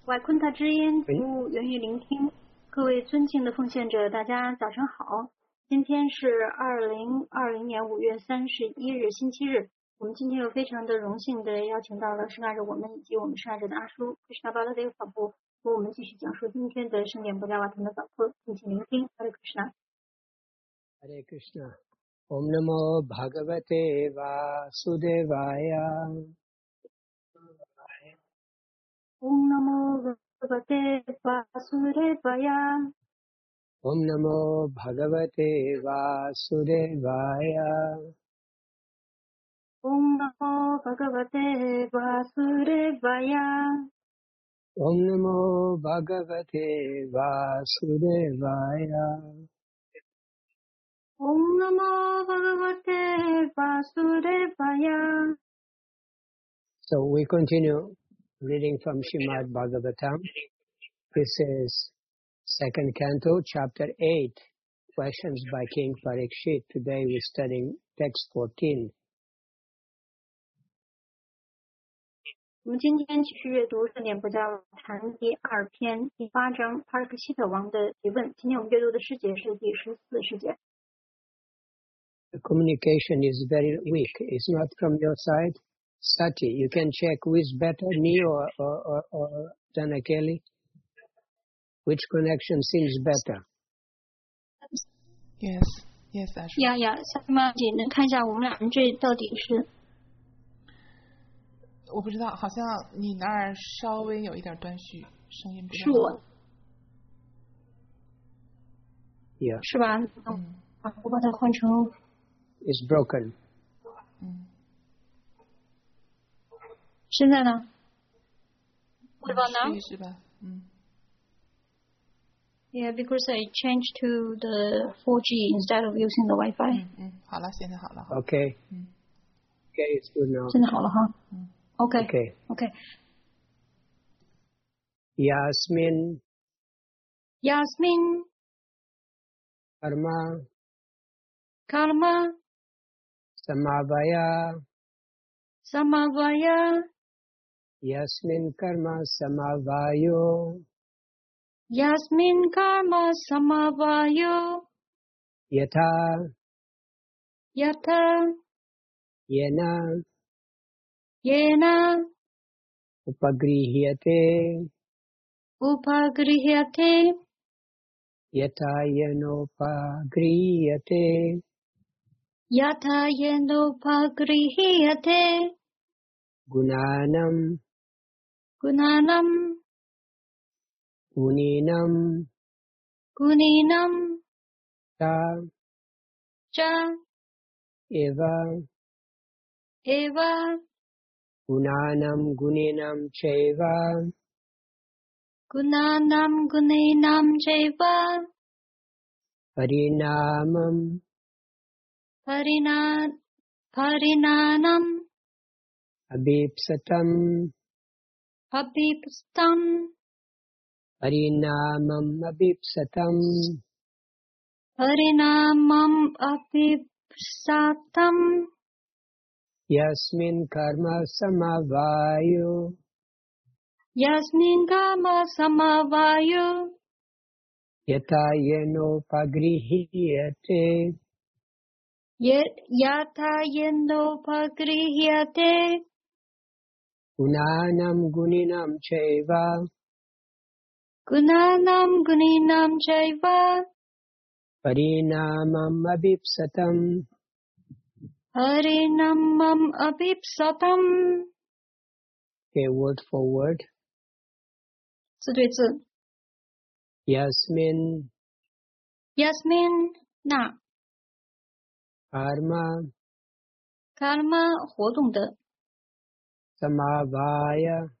外昆塔之音服务源于聆听，各位尊敬的奉献者，大家早上好。今天是2020年5月31日星期日。我们今天又非常的荣幸的邀请到了圣爱者我们以及我们圣爱者的阿叔Krishna Baladev法部，和我们继续讲述今天的圣典布加瓦腾的早课，敬请聆听。Hare Krishna。 Hare Krishna。Om Namo Bhagavate Vasudevaya。 Om Namo Bhagavate Vasudevaya。 Om Namo Bhagavate Vasudevaya。 Om Namo Bhagavate Vasudevaya。 Om Namo Bhagavate Vasudevaya。 Om Namo Bhagavate Vasudevaya. So we continue reading from Srimad Bhagavatam. This is second canto, chapter 8, questions by King Parikshit. Today we're studying text 14. 我们今天继续阅读圣典布加瓦谈第2篇第8章帕尔克希特王的提问。今天我们阅读的诗节是第14诗节。 The communication is very weak. It's not from your side. Sati, you can check who is better, me or Janakeli? Which connection seems better? Yes, Ashley. 萨玛姐能看一下我们俩人这到底是？ 我不知道，好像你那儿稍微有一点断续，声音不是我。 Yeah. 是吧？我把它换成。 It's broken. 现在呢？ What about now? 试一试吧。 Yeah, because I changed to the 4G instead of using the Wi-Fi. 好了，现在好了。 Okay. Okay, it's good now. 现在好了哈。Okay. Okay. Yasmin. Karma. Samavaya. Yasmin karma samavayo. Yatha. Yena. Upagrihyate. Yatha yenopagrihyate. Gunanam. Guninam. Cha. Eva. Gunanam guninam chaiva. Parinanam. Abhipsatam. Parinamam abhipsatam. Yasmin karma samavayo. Yatha yenopagrihyate. Gunanam guninam chaiva. Parinamam abhipsatam. Okay, word for word. 字对字。 Yasmin. 那。Karma 活动的。 Samavaya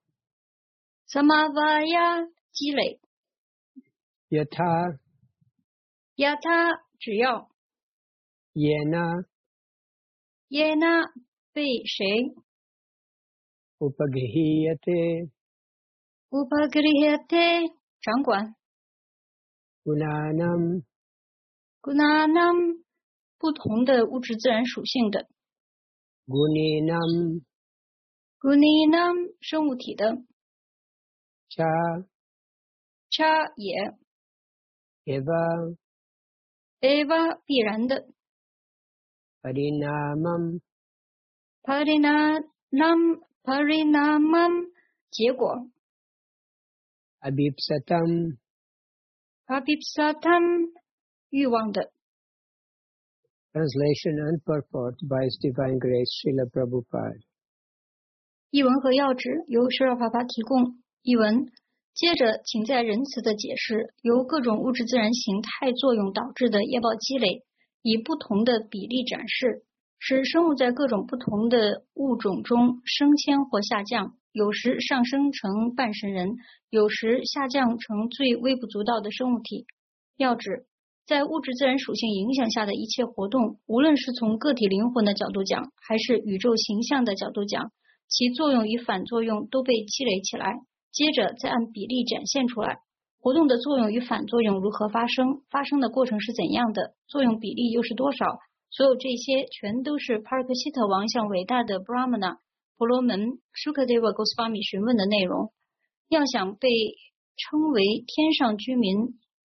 积累。 Yatha 只要。 Yena 被谁。 Upagrihyate 掌管。 Gunanam 不同的物质自然属性的。 Guninam 生物体的。 cha cha 也 eva eva 必然的 parinamam parinamam 结果 abhipsatam abhipsatam 欲望的 Translation and purport by His Divine Grace Srila Prabhupada。 译文和要旨由舍尔法法提供。译文接着，请在仁慈的解释由各种物质自然形态作用导致的业报积累，以不同的比例展示，使生物在各种不同的物种中升迁或下降，有时上升成半神人，有时下降成最微不足道的生物体。要旨在物质自然属性影响下的一切活动，无论是从个体灵魂的角度讲，还是宇宙形象的角度讲，其作用与反作用都被积累起来，接着再按比例展现出来。活动的作用与反作用如何发生，发生的过程是怎样的，作用比例又是多少，所有这些全都是帕尔克希特王向伟大的 Brahmana 婆罗门 Shukadeva Goswami 询问的内容。要想被称为天上居民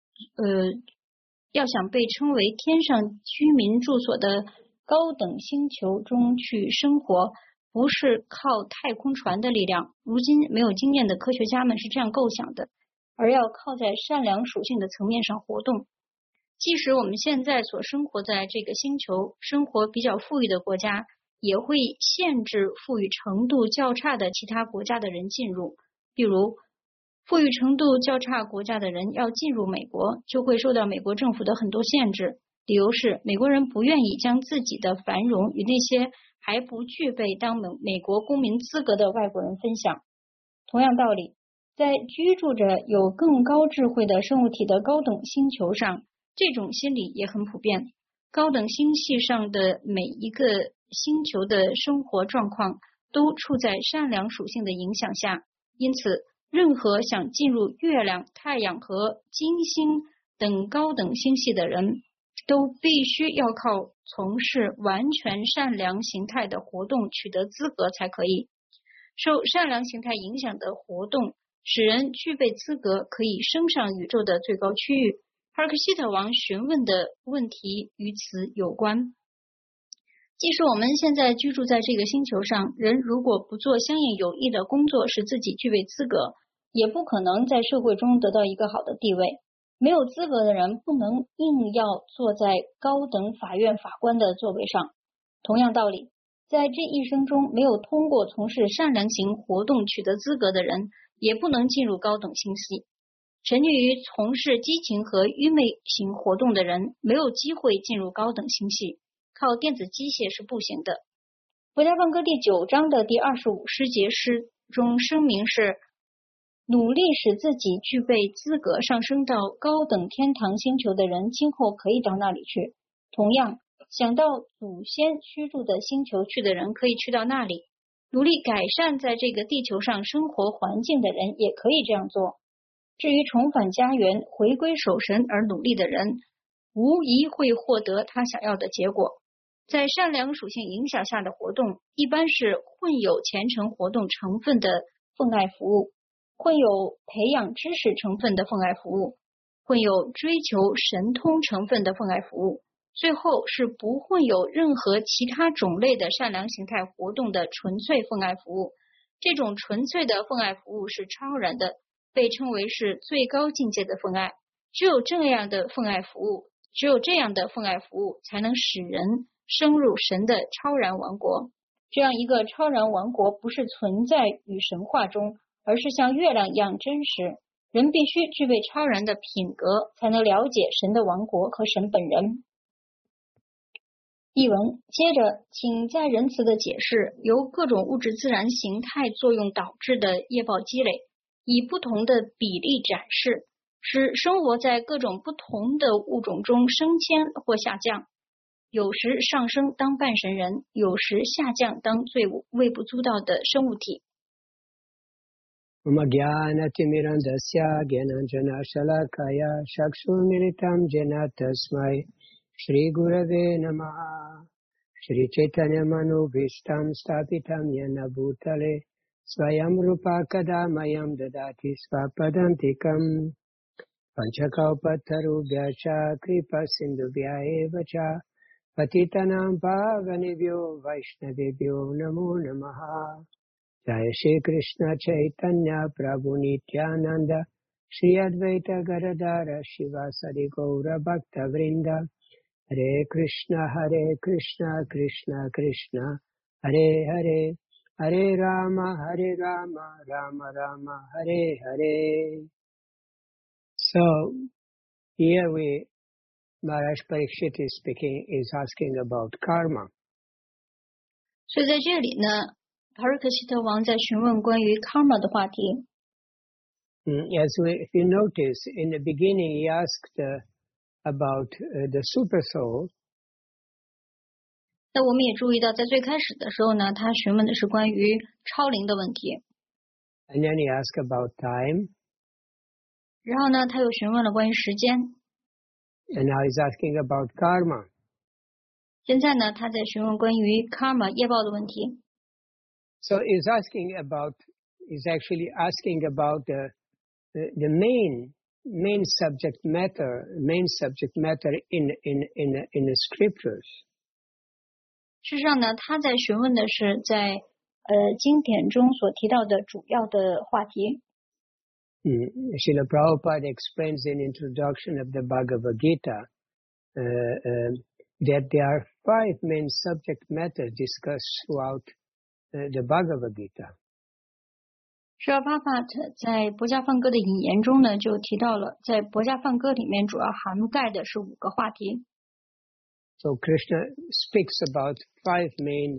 住所的高等星球中去生活，不是靠太空船的力量，如今没有经验的科学家们是这样构想的，而要靠在善良属性的层面上活动。即使我们现在所生活在这个星球，生活比较富裕的国家，也会限制富裕程度较差的其他国家的人进入。比如富裕程度较差国家的人要进入美国，就会受到美国政府的很多限制，理由是美国人不愿意将自己的繁荣与那些还不具备当美国公民资格的外国人分享。同样道理，在居住着有更高智慧的生物体的高等星球上，这种心理也很普遍。高等星系上的每一个星球的生活状况都处在善良属性的影响下，因此任何想进入月亮、太阳和金星等高等星系的人，都必须要靠从事完全善良形态的活动取得资格才可以。受善良形态影响的活动，使人具备资格可以升上宇宙的最高区域。帕尔克希特王询问的问题与此有关。即使我们现在居住在这个星球上，人如果不做相应有益的工作使自己具备资格，也不可能在社会中得到一个好的地位。没有资格的人不能硬要坐在高等法院法官的座位上。同样道理，在这一生中没有通过从事善良型活动取得资格的人，也不能进入高等星系。沉溺于从事激情和愚昧型活动的人，没有机会进入高等星系。靠电子机械是不行的。维达梵歌第9章的第25诗节诗中声明是：努力使自己具备资格上升到高等天堂星球的人，今后可以到那里去。同样，想到祖先居住的星球去的人，可以去到那里。努力改善在这个地球上生活环境的人，也可以这样做。至于重返家园、回归守神而努力的人，无疑会获得他想要的结果。在善良属性影响下的活动，一般是混有虔诚活动成分的奉爱服务，混有培养知识成分的奉爱服务，混有追求神通成分的奉爱服务，最后是不混有任何其他种类的善良形态活动的纯粹奉爱服务。这种纯粹的奉爱服务是超然的，被称为是最高境界的奉爱。只有这样的奉爱服务才能使人升入神的超然王国。这样一个超然王国不是存在于神话中，而是像月亮一样真实。人必须具备超然的品格，才能了解神的王国和神本人。译文接着，请在仁慈的解释由各种物质自然形态作用导致的业报积累，以不同的比例展示，使生活在各种不同的物种中升迁或下降，有时上升当半神人，有时下降当最微不足道的生物体。 Jnanatimirandasya Jnanjana Shalakaya Chakshurmilitam Jena Tasmai Shri Gurave Namaha Shri Chaitanya Manubhishtam Stapitam Yena Bhutale Swayam Rupa Kadamayam Dadati Svapadantikam Panchakaupatarubhyacha Kripa Sindhubhya Evacha Patitanam Pavanebhyo Vaishnavebhyo Namo Namaha. Jaya Shri Krishna Chaitanya Prabhu Nityananda Shri Advaita Gadadara Shivasari Gaura Bhakta Vrinda Hare Krishna Krishna Krishna Hare Hare Hare Rama Rama Rama Hare Hare. So here Maharaj Parikshit is asking about karma. 所以在这里呢，帕瑞克希特王在询问关于 karma 的话题。 If you notice, in the beginning he asked about the super soul. 那我们也注意到，在最开始的时候呢，他询问的是关于超灵的问题。 And then he asked about time. 然后呢，他又询问了关于时间。 And now he's asking about karma. 现在呢，他在询问关于 karma 业报的问题。 So he's actually asking about the main subject matter in the scriptures. 事实上呢，他在询问的是在经典中所提到的主要的话题。 Srila Prabhupada explains in introduction of the Bhagavad Gita that there are 5 main subject matters discussed throughout the Bhagavad Gita. 释迦帕帕在博迦梵歌的引言中呢，就提到了在博迦梵歌里面主要涵盖的是5个话题。 So Krishna speaks about 5 main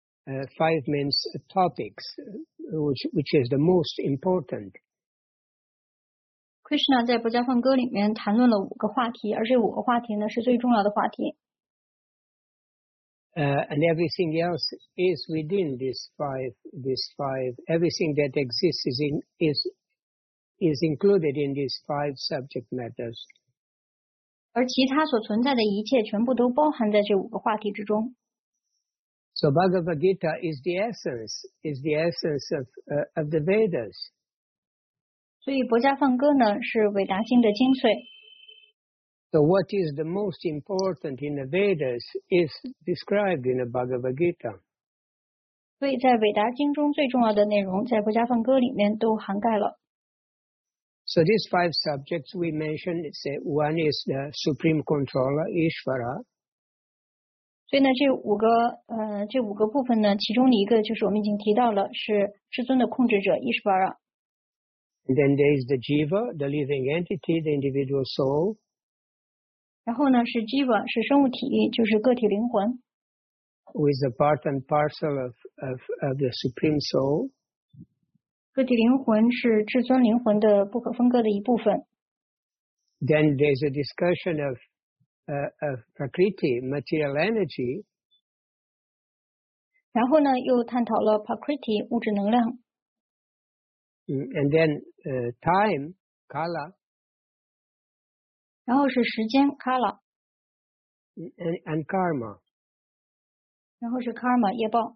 topics, which is the most important. Krishna 在博迦梵歌里面谈论了5个话题，而这5个话题呢是最重要的话题。 And everything else is within these five. Everything that exists is included in these 5 subject matters. 而其他所存在的一切全部都包含在这5个话题之中。 So Bhagavad Gita is the essence of the Vedas. 所以博迦梵歌呢是韦达经的精髓。 So what is the most important in the Vedas is described in the Bhagavad Gita. 所以在韦达经中最重要的内容，在博迦梵歌里面都涵盖了。 So these 5 subjects we mentioned, one is the Supreme Controller, Ishvara. 所以呢，这5个部分呢，其中的一个就是我们已经提到了，是至尊的控制者 Ishvara。 And then there is the Jiva, the living entity, the individual soul. 然后呢是 Jiva， 是生物体，就是个体灵魂。 Who is a part and parcel of the Supreme Soul. 个体灵魂是至尊灵魂的不可分割的一部分。 Then there's a discussion of Prakriti, material energy. 然后呢，又探讨了 Prakriti 物质能量。 And then time, Kala. 然后是时间 Kala. And karma. 然后是 karma 业报。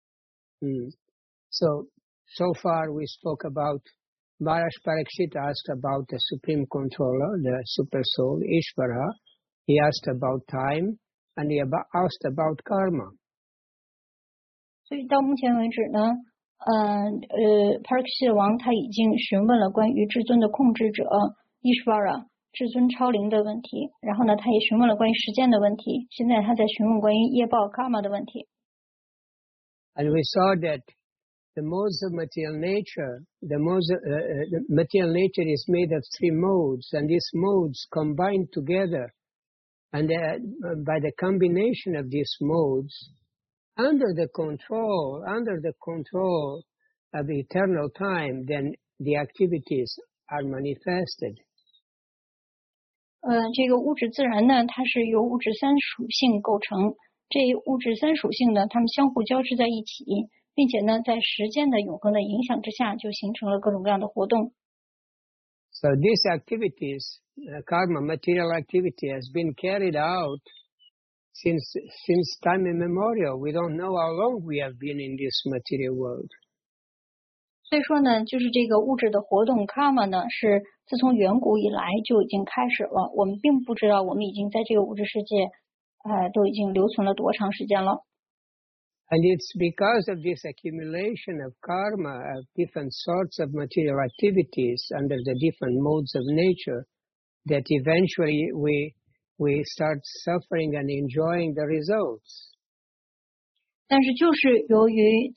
So far we spoke about Maharaj Parikshit asked about the Supreme Controller, the Super Soul, Ishvara. He asked about time, and he asked about karma. 所以到目前为止呢Parikshit 王他已经询问了关于至尊的控制者 Ishvara 至尊超灵的问题，然后呢他也询问了关于时间的问题，现在他在询问关于业报 karma 的问题。 And we saw that the modes of material nature, the material nature is made of 3 modes, and these modes combine together, and by the combination of these modes, under the control of eternal time, then the activities are manifested. 这个物质自然呢，它是由物质3属性构成，这物质3属性呢，它们相互交织在一起，并且呢，在时间的永恒的影响之下，就形成了各种各样的活动。 So these activities, karma, material activity, has been carried out since time immemorial. We don't know how long we have been in this material world. 所以说呢，就是这个物质的活动 karma 呢，是自从远古以来就已经开始了。我们并不知道我们已经在这个物质世界，都已经留存了多长时间了。 And it's because of this accumulation of karma, of different sorts of material activities under the different modes of nature, that eventually we start suffering and enjoying the results. 但是就是由于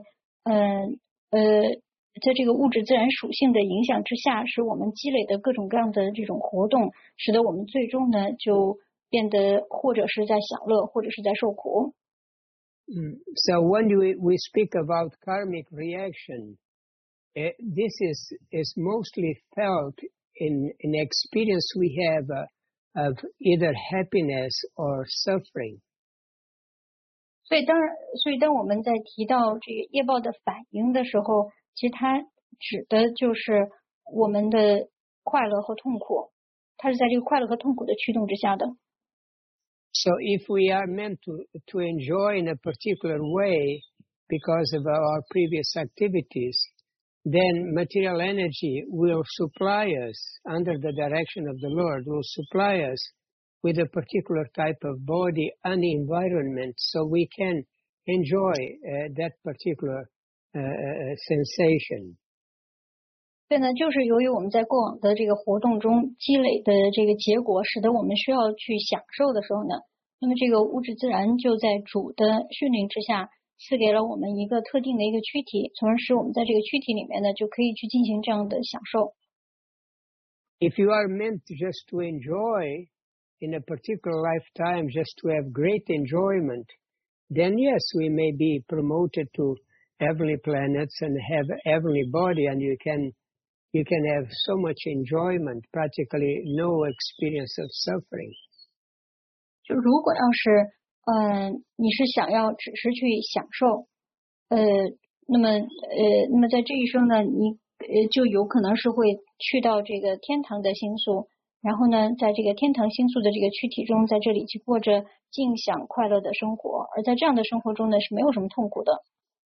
在这个物质自然属性的影响之下，使我们积累的各种各样的这种活动，使得我们最终呢就变得或者是在享乐，或者是在受苦。 So when we speak about karmic reaction, this is mostly felt in experience we have of either happiness or suffering. 所以当我们在提到这个业报的反应的时候，其实它指的就是我们的快乐和痛苦，它是在这个快乐和痛苦的驱动之下的。 So if we are meant to enjoy in a particular way because of our previous activities, then material energy will supply us, under the direction of the Lord, will supply us with a particular type of body and environment so we can enjoy that particular sensation. 对呢，就是由于我们在过往的这个活动中积累的这个结果，使得我们需要去享受的时候呢，那么这个物质自然就在主的训令之下，赐给了我们一个特定的一个躯体，从而使我们在这个躯体里面呢，就可以去进行这样的享受。 If you are meant just to enjoy in a particular lifetime, just to have great enjoyment, then yes, we may be promoted to heavenly planets and have heavenly body, and you can have so much enjoyment, practically no experience of suffering. 就如果要是你是想要只是去享受，那么在这一生呢，你就有可能是会去到这个天堂的星宿，然后呢，在这个天堂星宿的这个躯体中，在这里去过着尽享快乐的生活，而在这样的生活中呢，是没有什么痛苦的。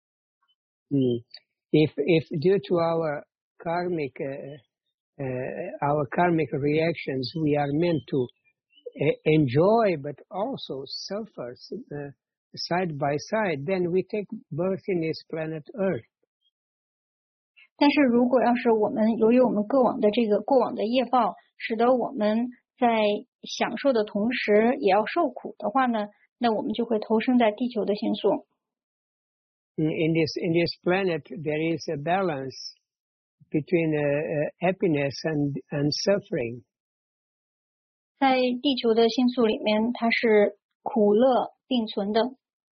If due to our karmic reactions, we are meant to enjoy but also suffer side by side, then we take birth in this planet Earth. 但是如果要是我们由于我们过往的业报，使得我们在享受的同时也要受苦的话呢，那我们就会投生在地球的星宿。 In this planet, there is a balance between happiness and suffering. 在地球的星宿里面，它是苦乐并存的。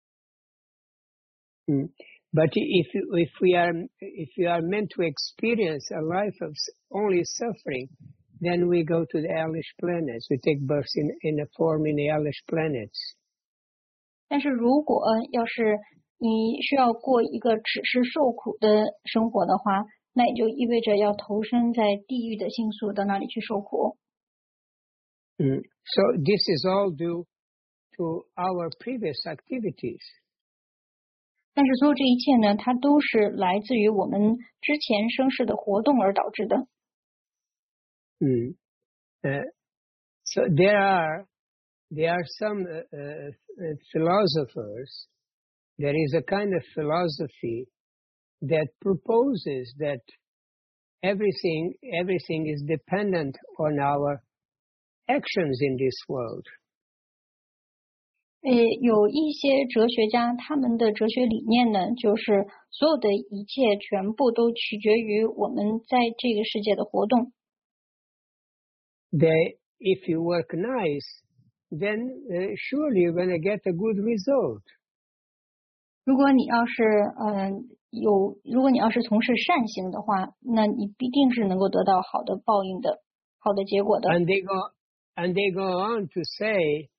But if we are meant to experience a life of only suffering, then we go to the hellish planets. We take birth in a form in the hellish planets. 但是如果要是你需要过一个只是受苦的生活的话，那也就意味着要投身在地狱的星宿，到那里去受苦。 So this is all due to our previous activities. 但是所有这一切呢，它都是来自于我们之前生世的活动而导致的。 So there are some philosophers. There is a kind of philosophy that proposes that everything is dependent on our actions in this world. 有一些哲学家，他们的哲学理念呢，就是所有的一切全部都取决于我们在这个世界的活动。 If you work nice, then surely you're going to get a good result. 如果你要是从事善行的话，那你必定是能够得到好的报应的，好的结果的。 And they go on to say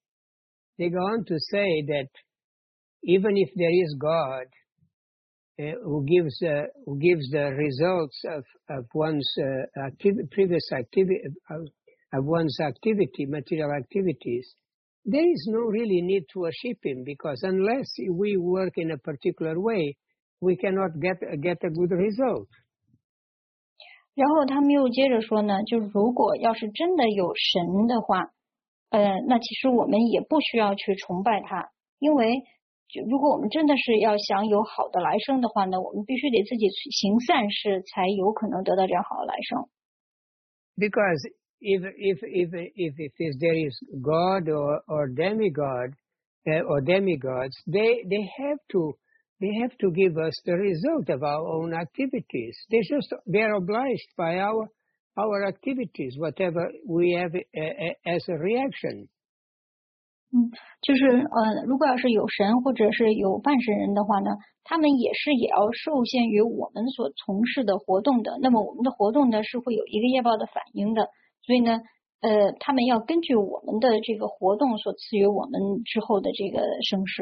that even if there is God who gives the results of one's previous activity of one's material activities, there is no really need to worship him, because unless we work in a particular way, we cannot get a good result. 然后他们又接着说呢，就如果要是真的有神的话，那其实我们也不需要去崇拜他，因为如果我们真的是要想有好的来生的话呢，我们必须得自己行善事，才有可能得到这样好的来生。 Because if there is God or demigod or demigods, they have to give us the result of our own activities. They are obliged by our activities, whatever we have as a reaction. 就是如果要是有神或者是有半神人的话呢，他们也要受限于我们所从事的活动的。那么我们的活动呢是会有一个业报的反应的，所以呢，他们要根据我们的这个活动所赐予我们之后的这个生世。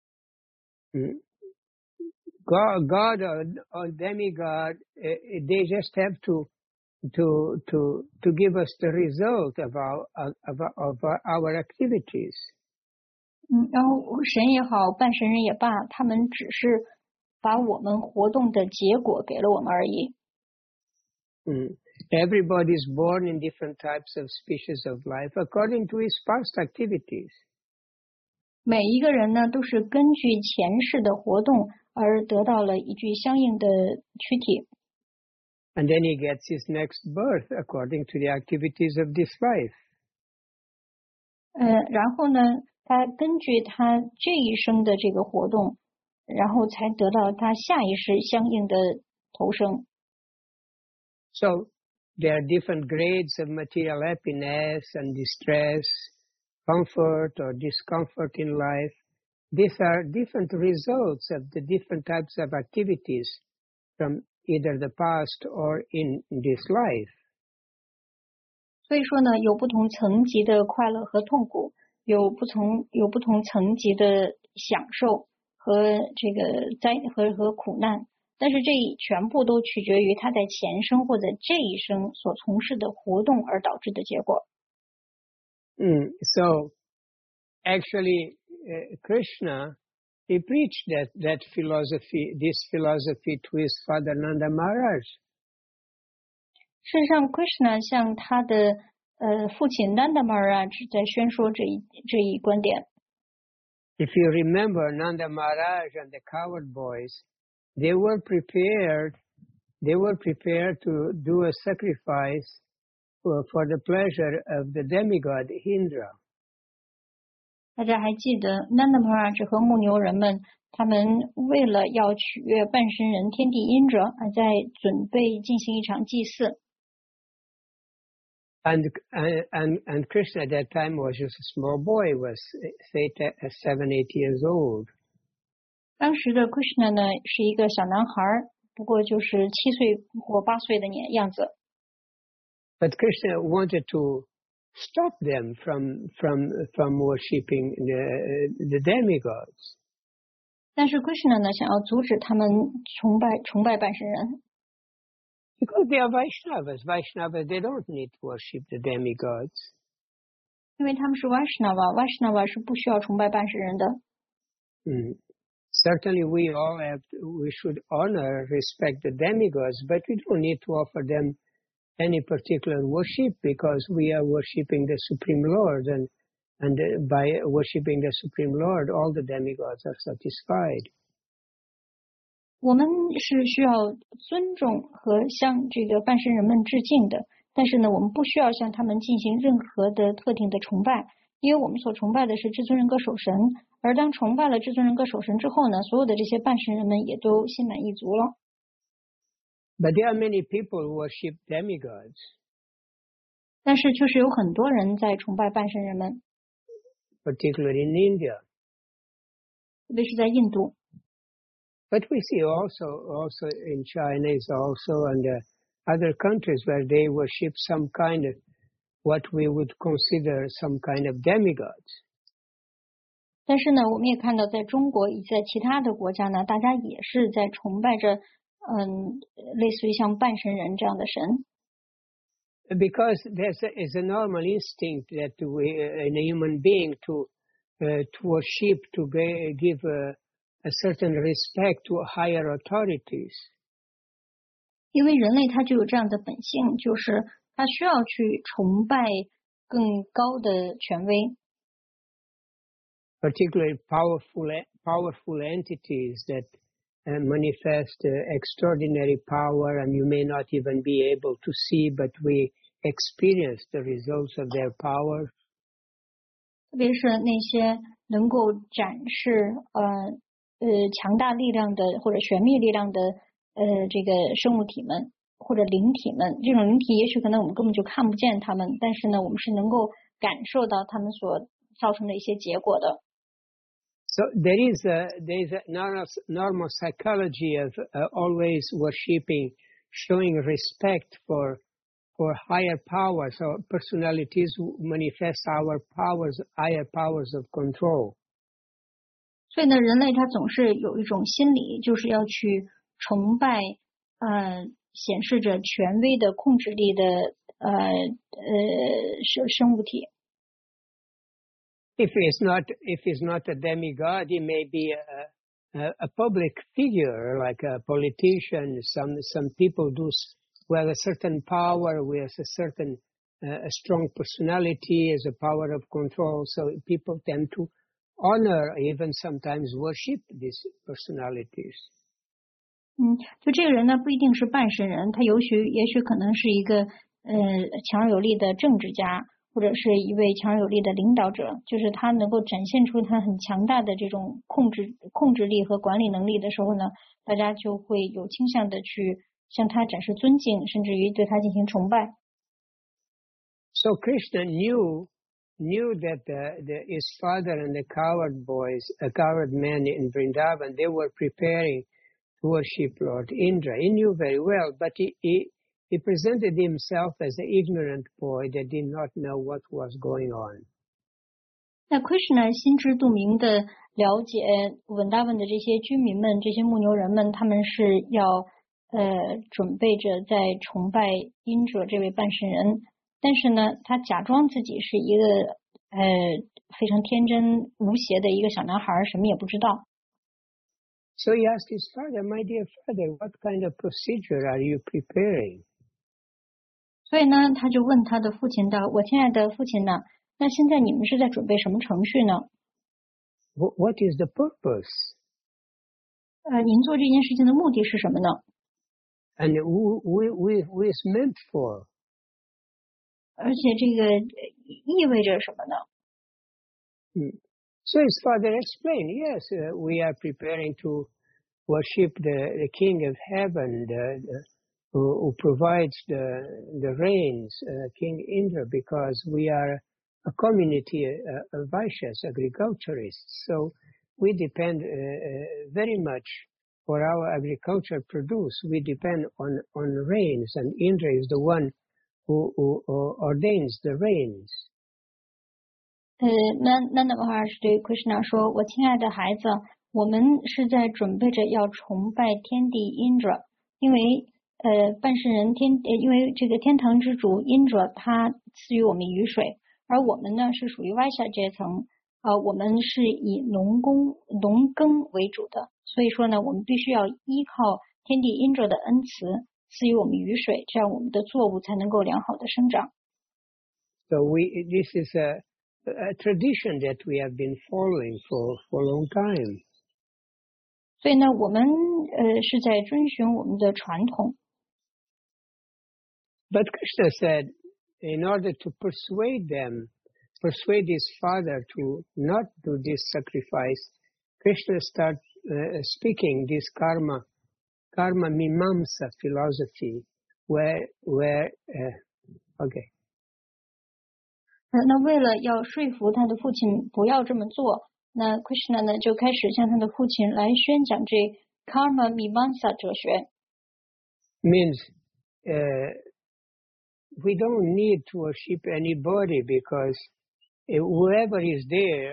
God or demigod, they just have to give us the result of our activities. 然后神也好，半神人也罢，他们只是把我们活动的结果给了我们而已。 Everybody is born in different types of species of life according to his past activities. 每一个人呢，都是根据前世的活动而得到了一具相应的躯体。 And then he gets his next birth according to the activities of this life. 然后呢，他根据他这一生的这个活动，然后才得到他下一世相应的投生。 So there are different grades of material happiness and distress, comfort or discomfort in life. These are different results of the different types of activities from either the past or in this life. 所以说呢，有不同层级的快乐和痛苦，有不同层级的享受和这个和苦难，但是这全部都取决于他在前生或者这一生所从事的活动而导致的结果。 So actually, Krishna, he preached this philosophy to his father Nanda Maharaj. 事实上 ，Krishna 向他的父亲 Nanda Maharaj 在宣说这一观点。 If you remember, Nanda Maharaj and the coward boys, they were prepared to do a sacrifice for the pleasure of the demigod Indra. 大家还记得 Nanda Maharaj 和牧牛人们，他们为了要取悦半神人天帝因者，而在准备进行一场祭祀。 And Krishna at that time was just a small boy, was 7-8 years old. 当时的 Krishna 呢是一个小男孩，不过就是7岁或8岁的样子。 But Krishna wanted to stop them from worshipping the demigods. 但是 Krishna 呢想要阻止他们崇拜半神人。 Because they are Vaishnavas. Vaishnavas, they don't need to worship the demigods. 因为他们是 Vaishnava 是不需要崇拜半神人的。 Certainly we should honor, respect the demigods, but we don't need to offer them any particular worship because we are worshiping the Supreme Lord, and by worshiping the Supreme Lord, all the demigods are satisfied. 我们是需要尊重和向这个半神人们致敬的，但是呢，我们不需要向他们进行任何的特定的崇拜，因为我们所崇拜的是至尊人格守神，而当崇拜了至尊人格守神之后呢，所有的这些半神人们也都心满意足了。 But there are many people who worship demigods. 但是确实有很多人在崇拜半神人们， particularly in India. 特别是在印度。 But we see also in China is also and other countries where they worship some kind of what we would consider some kind of demigods. 但是呢，我们也看到在中国以及在其他的国家呢，大家也是在崇拜着类似于像半神人这样的神。 Because is a normal instinct that in a human being to worship, to give a certain respect to higher authorities. 因为人类他就有这样的本性，就是他需要去崇拜更高的权威。 Particularly powerful entities that manifest extraordinary power, and you may not even be able to see, but we experience the results of their power. 特别是那些能够展示强大力量的或者玄秘力量的这个生物体们或者灵体们，这种灵体也许可能我们根本就看不见他们，但是呢，我们是能够感受到他们所造成的一些结果的。 So there is a normal psychology of always worshipping, showing respect for higher powers. So personalities manifest our powers, higher powers of control. 所以呢，人类他总是有一种心理，就是要去崇拜显示着权威的控制力的生物体。 If he's not a demigod, he may be a public figure, like a politician. Some people do well a certain power with a certain a strong personality as a power of control. So people tend to honor, even sometimes worship these personalities. 就这个人呢，不一定是半神人，他也许可能是一个强而有力的政治家。或者是一位强而有力的领导者，就是他能够展现出他很强大的这种控制力和管理能力的时候呢，大家就会有倾向的去向他展示尊敬，甚至于对他进行崇拜。 So Krishna knew that his father and the coward men in Vrindavan, they were preparing to worship Lord Indra. He knew very well, but he presented himself as an ignorant boy that did not know what was going on. 那 Krishna 心知肚明的了解文达文的这些居民们、这些牧牛人们，他们是要准备着在崇拜因者这位半神人，但是呢，他假装自己是一个非常天真无邪的一个小男孩，什么也不知道。 So he asked his father, "My dear father, what kind of procedure are you preparing?" 所以呢，他就问他的父亲道：“我亲爱的父亲呢，那现在你们是在准备什么程序呢？” What is the purpose? 您做这件事情的目的是什么呢 And who is meant for? 而且这个意味着什么呢？ So his father explained, yes, we are preparing to worship the King of Heaven, who provides the rains, King Indra, because we are a community of Vaishyas, agriculturists. So we depend very much for our agriculture produce. We depend on rains, and Indra is the one who ordains the rains. 那的话是对 Krishna 说：“我亲爱的孩子，我们是在准备着要崇拜天帝 Indra， 因为半神人因为这个天堂之主 Indra 他赐予我们雨水，而我们呢是属于 Vaishya 阶层，我们是以农耕为主的，所以说呢，我们必须要依靠天帝 Indra 的恩慈，赐予我们雨水，这样我们的作物才能够良好的生长。” So this is a tradition that we have been following for a long time. 所以呢，我们是在遵循我们的传统。 But Krishna said, in order to persuade his father to not do this sacrifice, Krishna started speaking this karma mimamsa philosophy, where okay. 那为了要说服他的父亲不要这么做，那 Krishna 呢就开始向他的父亲来宣讲这 Karma Mimamsa 哲学。 Means we don't need to worship anybody because whoever is there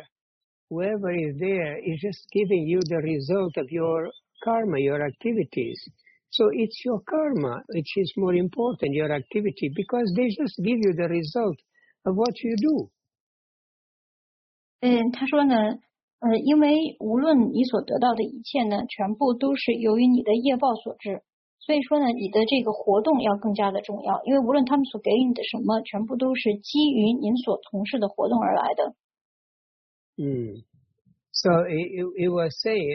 is just giving you the result of your karma, your activities. So it's your karma which is more important, your activity, because they just give you the result of what you do. 他说呢， 因为无论你所得到的一切呢，全部都是由于你的业报所致。所以说呢，你的这个活动要更加的重要，因为无论他们所给予你的什么，全部都是基于您所从事的活动而来的。 So it was saying,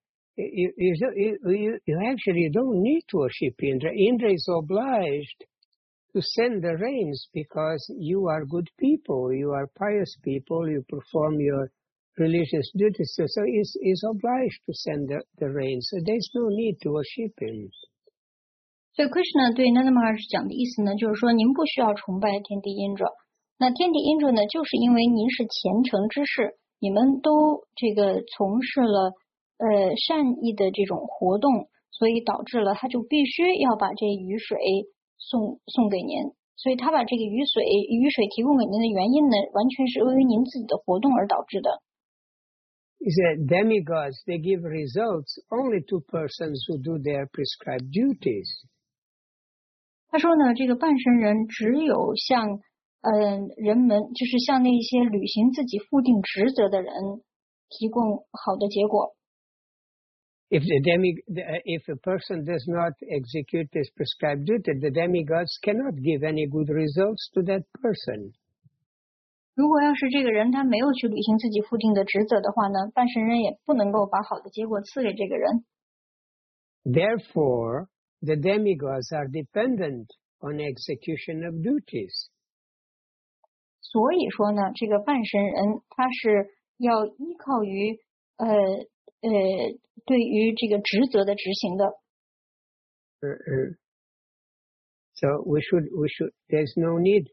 you actually don't need to worship Indra. Indra is obliged to send the rains because you are good people, you are pious people, you perform your religious duties. So he's obliged to send the rains. So there's no need to worship him. 所以 Krishna 对 Nanda Maharaj 讲的意思呢，就是说您不需要崇拜天帝 Indra。那天帝 Indra 呢，就是因为您是虔诚之士，你们都这个从事了善意的这种活动，所以导致了他就必须要把这雨水送给您。所以他把这个雨水提供给您的原因呢，完全是由于您自己的活动而导致的。 He said demigods, they give results only to persons who do their prescribed duties. 他说呢，这个半神人只有向人们，就是向那些履行自己负定职责的人提供好的结果。 If a person does not execute this prescribed duty, the demigods cannot give any good results to that person. 如果要是这个人他没有去履行自己负定的职责的话呢，半神人也不能够把好的结果赐给这个人。 Therefore, the demigods are dependent on execution of duties. 所以说呢，这个半神人他是要依靠于对于这个职责的执行的。 So we should. There's no need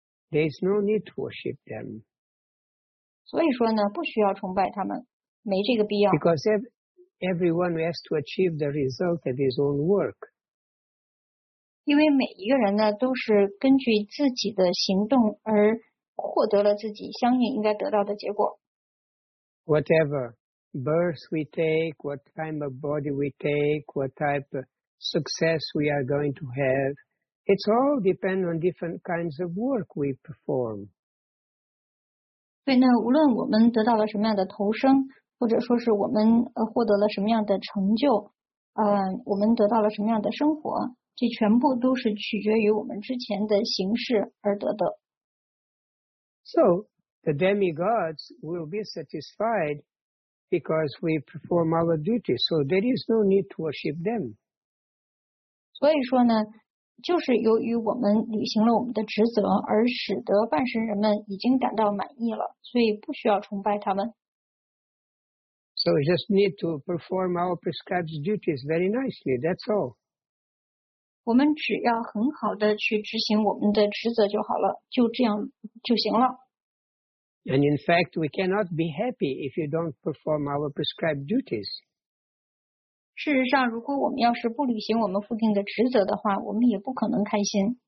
to worship them. 所以说呢，不需要崇拜他们，没这个必要。 Because everyone has to achieve the result of his own work. 因为每一个人呢，都是根据自己的行动而获得了自己相应应该得到的结果。 Whatever birth we take, what kind of body we take, what type of success we are going to have, it's all depend on different kinds of work we perform. 所以呢，无论我们得到了什么样的投生，或者说是我们获得了什么样的成就，我们得到了什么样的生活，这全部都是取决于我们之前的行事而得的。 So the demigods will be satisfied because we perform our duties. So there is no need to worship them. 所以说呢，就是由于我们履行了我们的职责，而使得半神人们已经感到满意了，所以不需要崇拜他们。 So we just need to perform our prescribed duties very nicely. That's all. 我们只要很好的去执行我们的职责就好了，就这样就行了。 And in fact, we cannot be happy if you don't perform our prescribed duties. 事实上，如果我们要是不履行我们负定的职责的话，我们也不可能开心。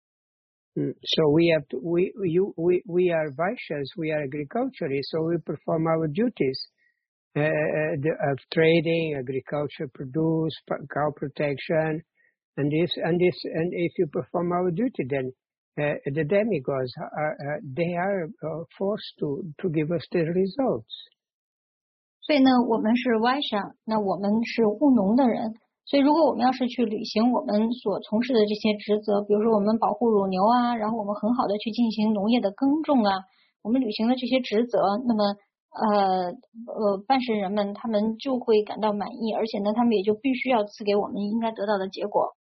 So we are Vaishyas, we are agriculturists, so we perform our duties of trading, agriculture, produce, cow protection, and if you perform our duty, then the demigods they are forced to give us the results. 所以呢，我们是 Vaishya， 那我们是务农的人。所以如果我们要是去履行我们所从事的这些职责，比如说我们保护乳牛啊，然后我们很好的去进行农业的耕种啊，我们履行了这些职责，那么半神人们他们就会感到满意，而且呢，他们也就必须要赐给我们应该得到的结果。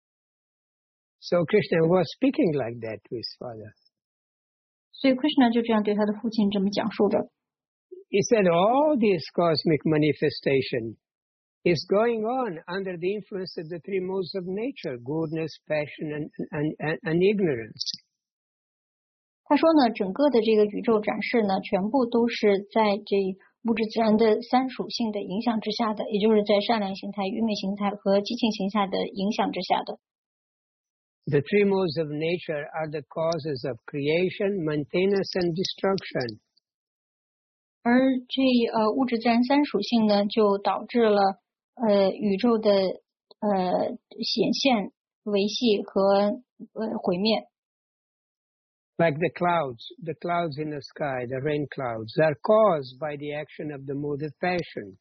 So Krishna was speaking like that to his father. 所以 Krishna 就这样对他的父亲这么讲述着。 He said all this cosmic manifestation is going on under the influence of the three modes of nature: goodness, passion, and ignorance. 他说呢，整个的这个宇宙展示呢，全部都是在这物质自然的三属性的影响之下的，也就是在善良形态、愚昧形态和激情形态的影响之下的。 The three modes of nature are the causes of creation, maintenance, and destruction. 而这物质自然三属性呢，就导致了宇宙的显现、维系和毁灭。 Like the clouds in the sky, the rain clouds, are caused by the action of the mode of passion.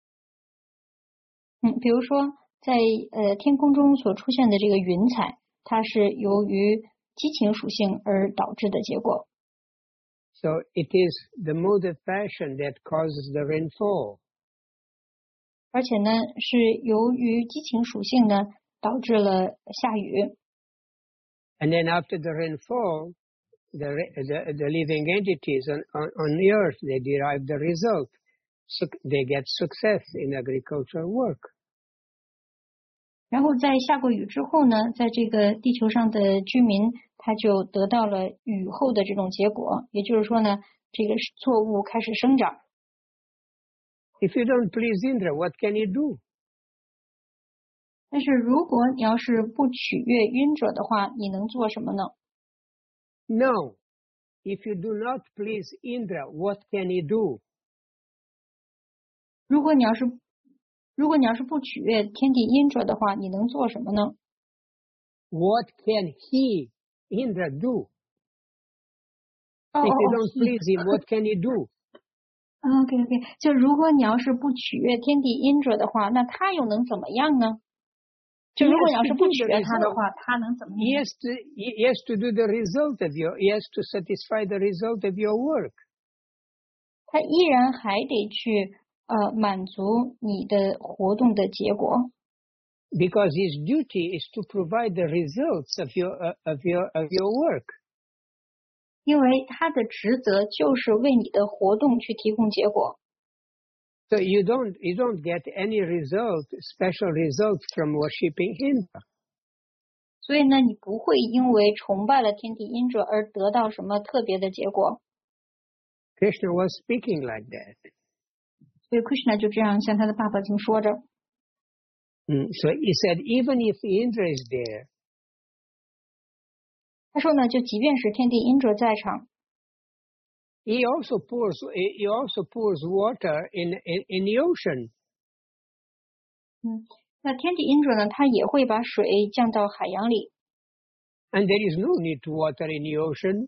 比如说在天空中所出现的这个云彩，它是由于激情属性而导致的结果。 So it is the mode of passion that causes the rainfall. 而且呢，是由于激情属性呢，导致了下雨。 And then after the rainfall, the living entities on the earth, they derive the result. So they get success in agricultural work. 然后在下过雨之后呢，在这个地球上的居民，他就得到了雨后的这种结果，也就是说呢，这个作物开始生长。 If you don't please Indra, what can you do? 但是如果你要是不取悦晕者的话，你能做什么呢？ No. If you do not please Indra, what can you do? 如果你要是不取悦天地阴者的话，你能做什么呢？ What can he, Indra, do? If you don't please him, what can you do? OK， 就如果你要是不取悦天地阴者的话，那他又能怎么样呢？就如果你要是不取悦他的话，他能怎么样？ He has to do the result of he has to satisfy the result of your work. 他依然还得去满足你的活动的结果。 Because his duty is to provide the results of your work. 因为他的职责就是为你的活动去提供结果。 So you don't get any special results from worshipping Indra. 所以呢，你不会因为崇拜了天地阴者而得到什么特别的结果。 Krishna was speaking like that. 所以 Krishna 就这样向他的爸爸这么说着。 So he said, even if Indra is there, 他说呢，就即便是天地阴者在场， he also pours water in the ocean. 那天地阴者呢，他也会把水降到海洋里。 And there is no need to water in the ocean.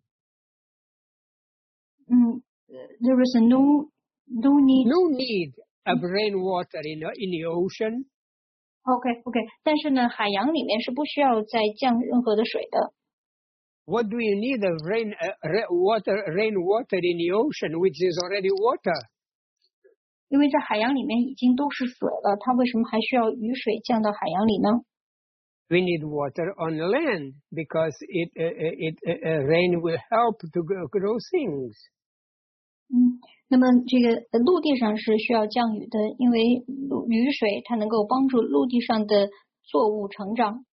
There is no need. No need of rainwater in the ocean. OK， 但是呢，海洋里面是不需要再降任何的水的。 What do you need of rainwater in the ocean, which is already water? 因为在海洋里面已经都是水了，它为什么还需要雨水降到海洋里呢？ We need water on land because rain will help to grow things. 那么这个陆地上是需要降雨的，因为雨水它能够帮助陆地上的作物成长。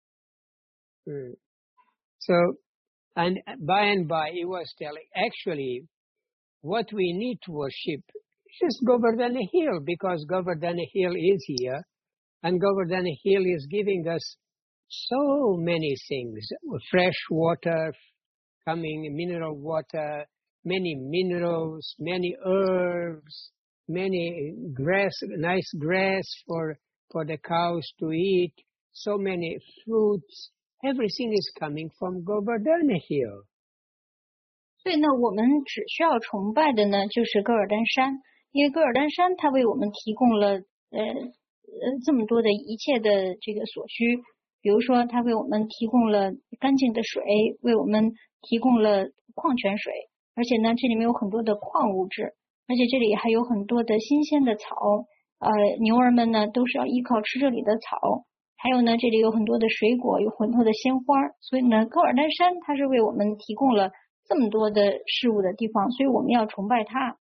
So, and by he was telling, actually, what we need to worship is Govardhana Hill, because Govardhana Hill is here, and Govardhana Hill is giving us so many things: fresh water coming, mineral water, many minerals, many herbs, many nice grass for the cows to eat, so many fruits. Everything is coming from Govardhana Hill. 所以呢，我们只需要崇拜的呢，就是戈尔丹山，因为戈尔丹山它为我们提供了这么多的一切的这个所需。比如说，它为我们提供了干净的水，为我们提供了矿泉水，而且呢，这里面有很多的矿物质，而且这里还有很多的新鲜的草。牛儿们呢都是要依靠吃这里的草。还有呢，这里有很多的水果，有很多的鲜花，所以呢，戈尔丹山它是为我们提供了这么多的事物的地方，所以我们要崇拜它。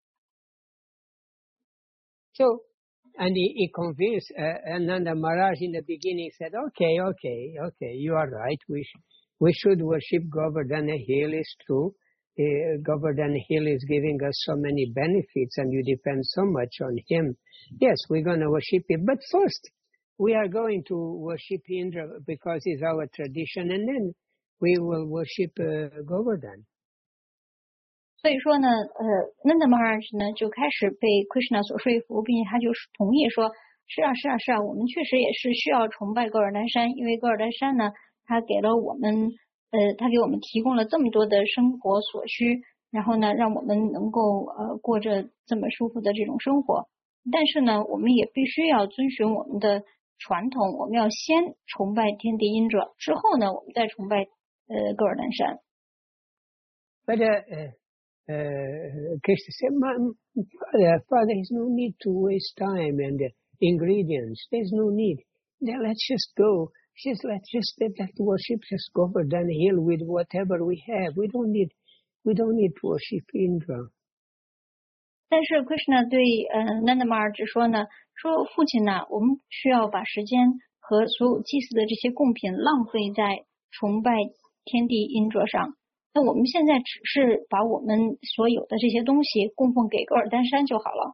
So, and he convinced Nanda Maharaj in the beginning. Said, okay, you are right. We should worship Govardhana Hill. Is true. Govardhana Hill is giving us so many benefits, and you depend so much on him. Yes, we're going to worship him, but first. We are going to worship Indra because it's our tradition, and then we will worship Govardhan. 所以说呢，Nanda Maharaj 呢就开始被 Krishna 所说服，并且他就同意说，是啊，我们确实也是需要崇拜戈尔丹山，因为戈尔丹山呢，它给了我们他给我们提供了这么多的生活所需，然后呢，让我们能够过着这么舒服的这种生活。但是呢，我们也必须要遵循我们的传统，我们要先崇拜天地阴者，之后呢，我们再崇拜噶尔丹山。 But Krishna said, Father, there's no need to waste time and ingredients. There's no need. Now let's just go. Let's just let that worship just go over down the hill with whatever we have. We don't need to worship Indra. 但是 Krishna 对Nandamar 只说呢，说父亲呢，我们不需要把时间和所有祭祀的这些贡品浪费在崇拜天地阴者上。那我们现在只是把我们所有的这些东西供奉给噶尔丹山就好了。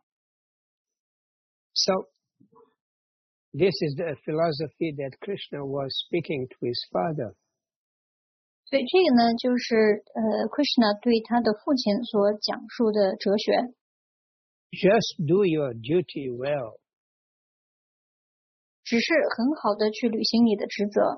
So this is the philosophy that Krishna was speaking to his father. 所以这个呢，就是Krishna 对他的父亲所讲述的哲学。 Just do your duty well. 只是很好的去履行你的职责。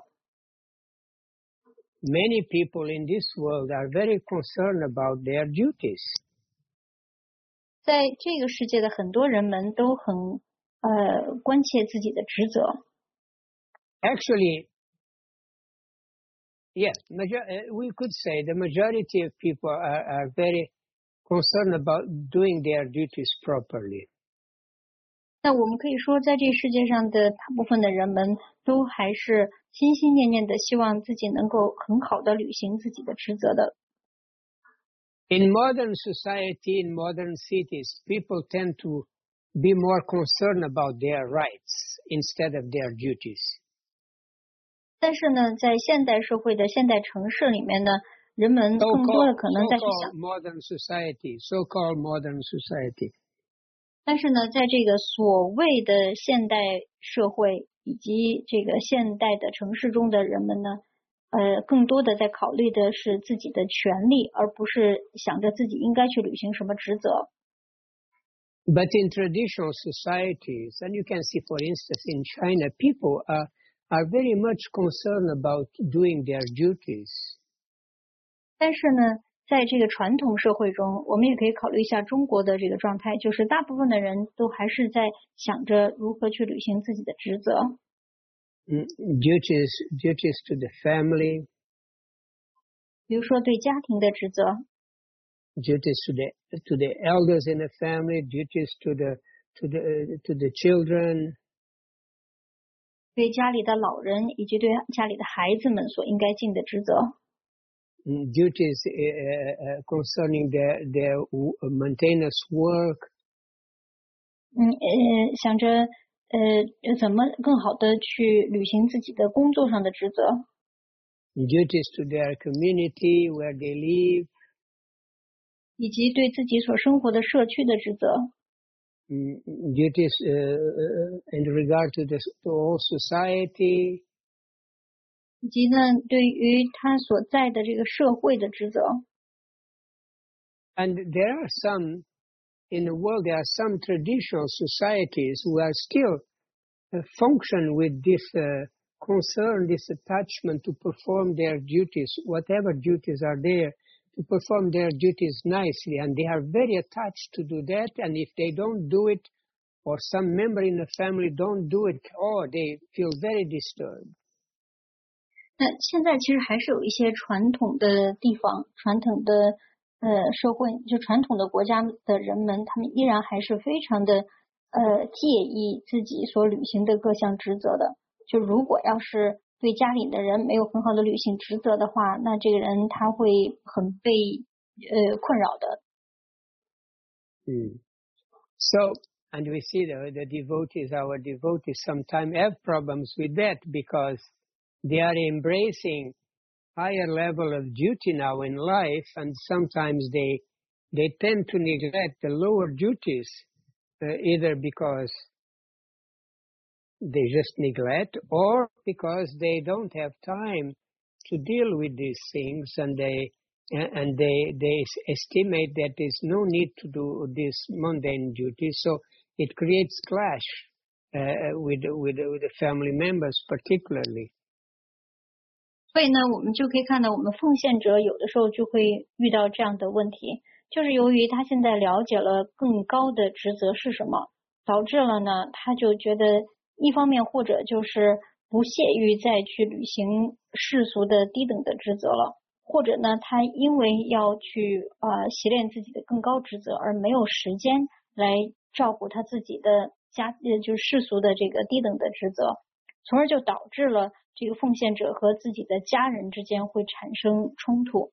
Many people in this world are very concerned about their duties. 在这个世界的很多人们都很关切自己的职责。 Actually, yeah, we could say the majority of people are very concerned about doing their duties properly. 那我们可以说，在这世界上的大部分的人们都还是心心念念的希望自己能够很好的履行自己的职责的。 In modern society, in modern cities, people tend to be more concerned about their rights instead of their duties. 但是呢，在现代社会的现代城市里面呢，人们更多的可能在去想 so-called modern society. 但是呢，在这个所谓的现代社会以及这个现代的城市中的人们呢，更多的在考虑的是自己的权利，而不是想着自己应该去履行什么职责。 But in traditional societies, and you can see, for instance, in China, people are very much concerned about doing their duties. 但是呢，在这个传统社会中，我们也可以考虑一下中国的这个状态，就是大部分的人都还是在想着如何去履行自己的职责。 Duties to the family. 比如说对家庭的职责。 Duties to the elders in the family. Duties to the children. 对家里的老人以及对家里的孩子们所应该尽的职责。 Duties concerning their maintenance work. 想着怎么更好的去履行自己的工作上的职责。 Duties to their community where they live. 以及对自己所生活的社区的职责。 Duties in regard to the whole society. 以及呢，对于他所在的这个社会的职责。 And there are some in the world. There are some traditional societies who are still function with this concern, this attachment to perform their duties, whatever duties are there, to perform their duties nicely, and they are very attached to do that. And if they don't do it, or some member in the family don't do it, they feel very disturbed. 那现在其实还是有一些传统的地方、传统的社会，就传统的国家的人们，他们依然还是非常的介意自己所履行的各项职责的。就如果要是对家里的人没有很好的履行职责的话，那这个人他会很被困扰的。 So, and we see the devotees, our devotees, sometimes have problems with that because they are embracing higher level of duty now in life, and sometimes they tend to neglect the lower duties, either because they just neglect or because they don't have time to deal with these things, and they estimate that there's no need to do this mundane duty, so it creates clash with the family members particularly. 所以呢，我们就可以看到，我们奉献者有的时候就会遇到这样的问题，就是由于他现在了解了更高的职责是什么，导致了呢，他就觉得一方面或者就是不屑于再去履行世俗的低等的职责了，或者呢，他因为要去习练自己的更高职责，而没有时间来照顾他自己的就是世俗的这个低等的职责，从而就导致了这个奉献者和自己的家人之间会产生冲突。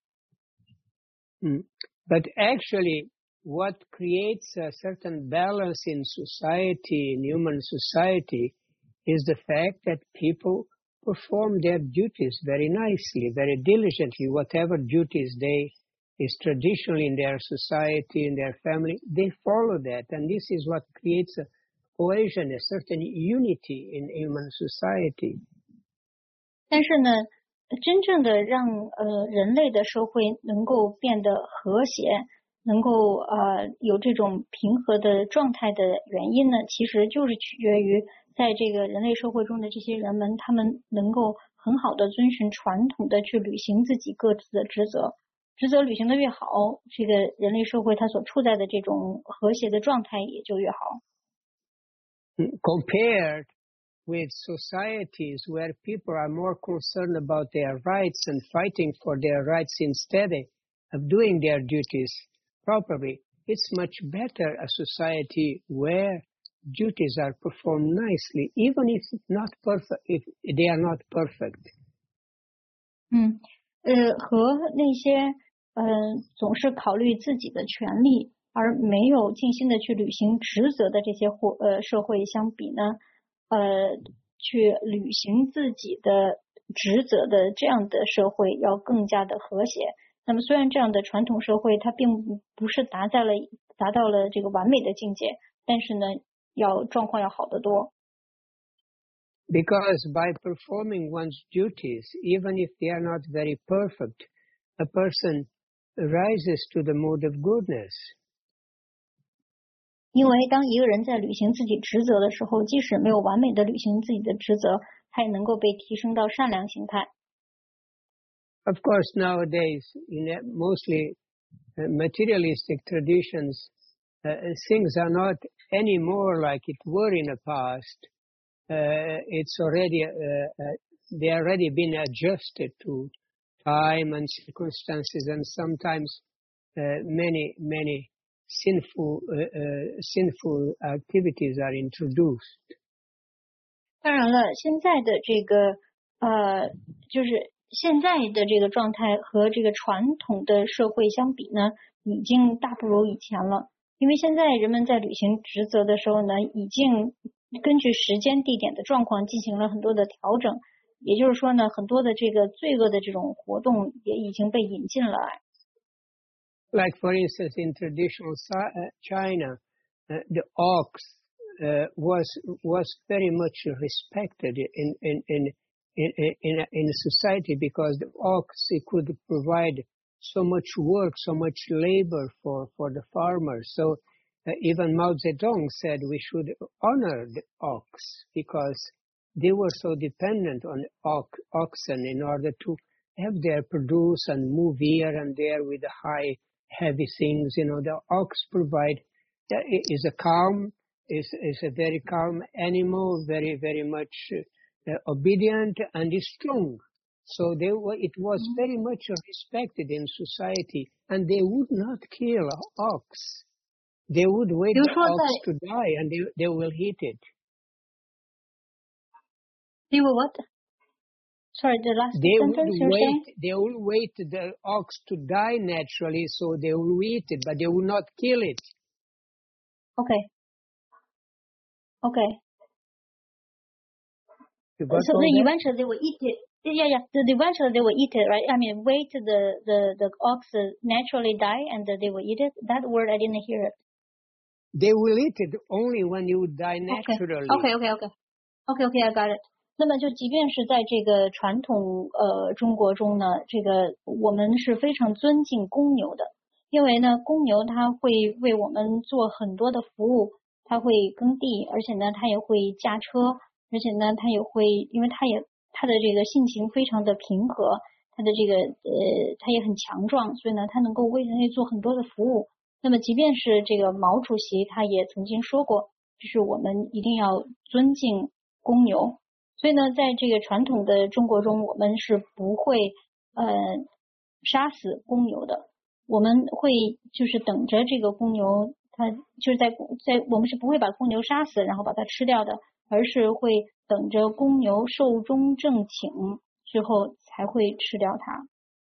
But actually, what creates a certain balance in society, in human society, is the fact that people perform their duties very nicely, very diligently. Whatever duties is traditional in their society, in their family, they follow that. And this is what creates a cohesion, a certain unity in human society. 但是呢，真正的让人类的社会能够变得和谐，能够有这种平和的状态的原因呢，其实就是取决于在这个人类社会中的这些人们，他们能够很好的遵循传统的去履行自己各自的职责，职责履行的越好，这个人类社会它所处在的这种和谐的状态也就越好。 Compared with societies where people are more concerned about their rights and fighting for their rights instead of doing their duties properly, it's much better a society where duties are performed nicely, even if they are not perfect. 和那些总是考虑自己的权利而没有尽心的去履行职责的这些社会相比呢，去履行自己的职责的这样的社会要更加的和谐。那么虽然这样的传统社会它并不是达到了这个完美的境界，但是呢，状况要好得多。 Because by performing one's duties, even if they are not very perfect, a person rises to the mode of goodness. 因为当一个人在履行自己职责的时候，即使没有完美的履行自己的职责，他也能够被提升到善良形态。 Of course, nowadays, in mostly materialistic traditions, things are not anymore like it were in the past. It's already they already been adjusted to time and circumstances, and sometimes many sinful activities are introduced. 当然了，现在的这个就是现在的这个状态和这个传统的社会相比呢，已经大不如以前了。因为现在人们在履行职责的时候呢，已经根据时间、地点的状况进行了很多的调整。也就是说呢，很多的这个罪恶的这种活动也已经被引进了来。 Like for instance, in traditional China, the ox was very much respected in society because the ox could provide so much work, so much labor for the farmers. So even Mao Zedong said we should honor the ox because they were so dependent on oxen in order to have their produce and move here and there with the high heavy things. You know, the ox is a very calm animal, very, very much obedient and is strong. So it was very much respected in society, and they would not kill an ox. They would wait the ox to die, and they will eat it. They will what? Sorry, the last sentence you're saying? They will wait the ox to die naturally, so they will eat it, but they will not kill it. Okay. So eventually they will eat it. Yeah. Eventually they will eat it, right? I mean, wait the ox naturally die and they will eat it. That word I didn't hear it. They will eat it only when you die naturally. Okay, I got it. 那么就即便是在这个传统中国中呢，这个我们是非常尊敬公牛的，因为呢公牛它会为我们做很多的服务，它会耕地，而且呢它也会驾车，而且呢它也会，因为它他的这个性情非常的平和，他的这个他也很强壮，所以呢他能够为人类做很多的服务。那么即便是这个毛主席他也曾经说过，就是我们一定要尊敬公牛。所以呢在这个传统的中国中，我们是不会杀死公牛的，我们会就是等着这个公牛，它就是在我们是不会把公牛杀死然后把它吃掉的，而是会等着公牛寿终正寝之后才会吃掉它。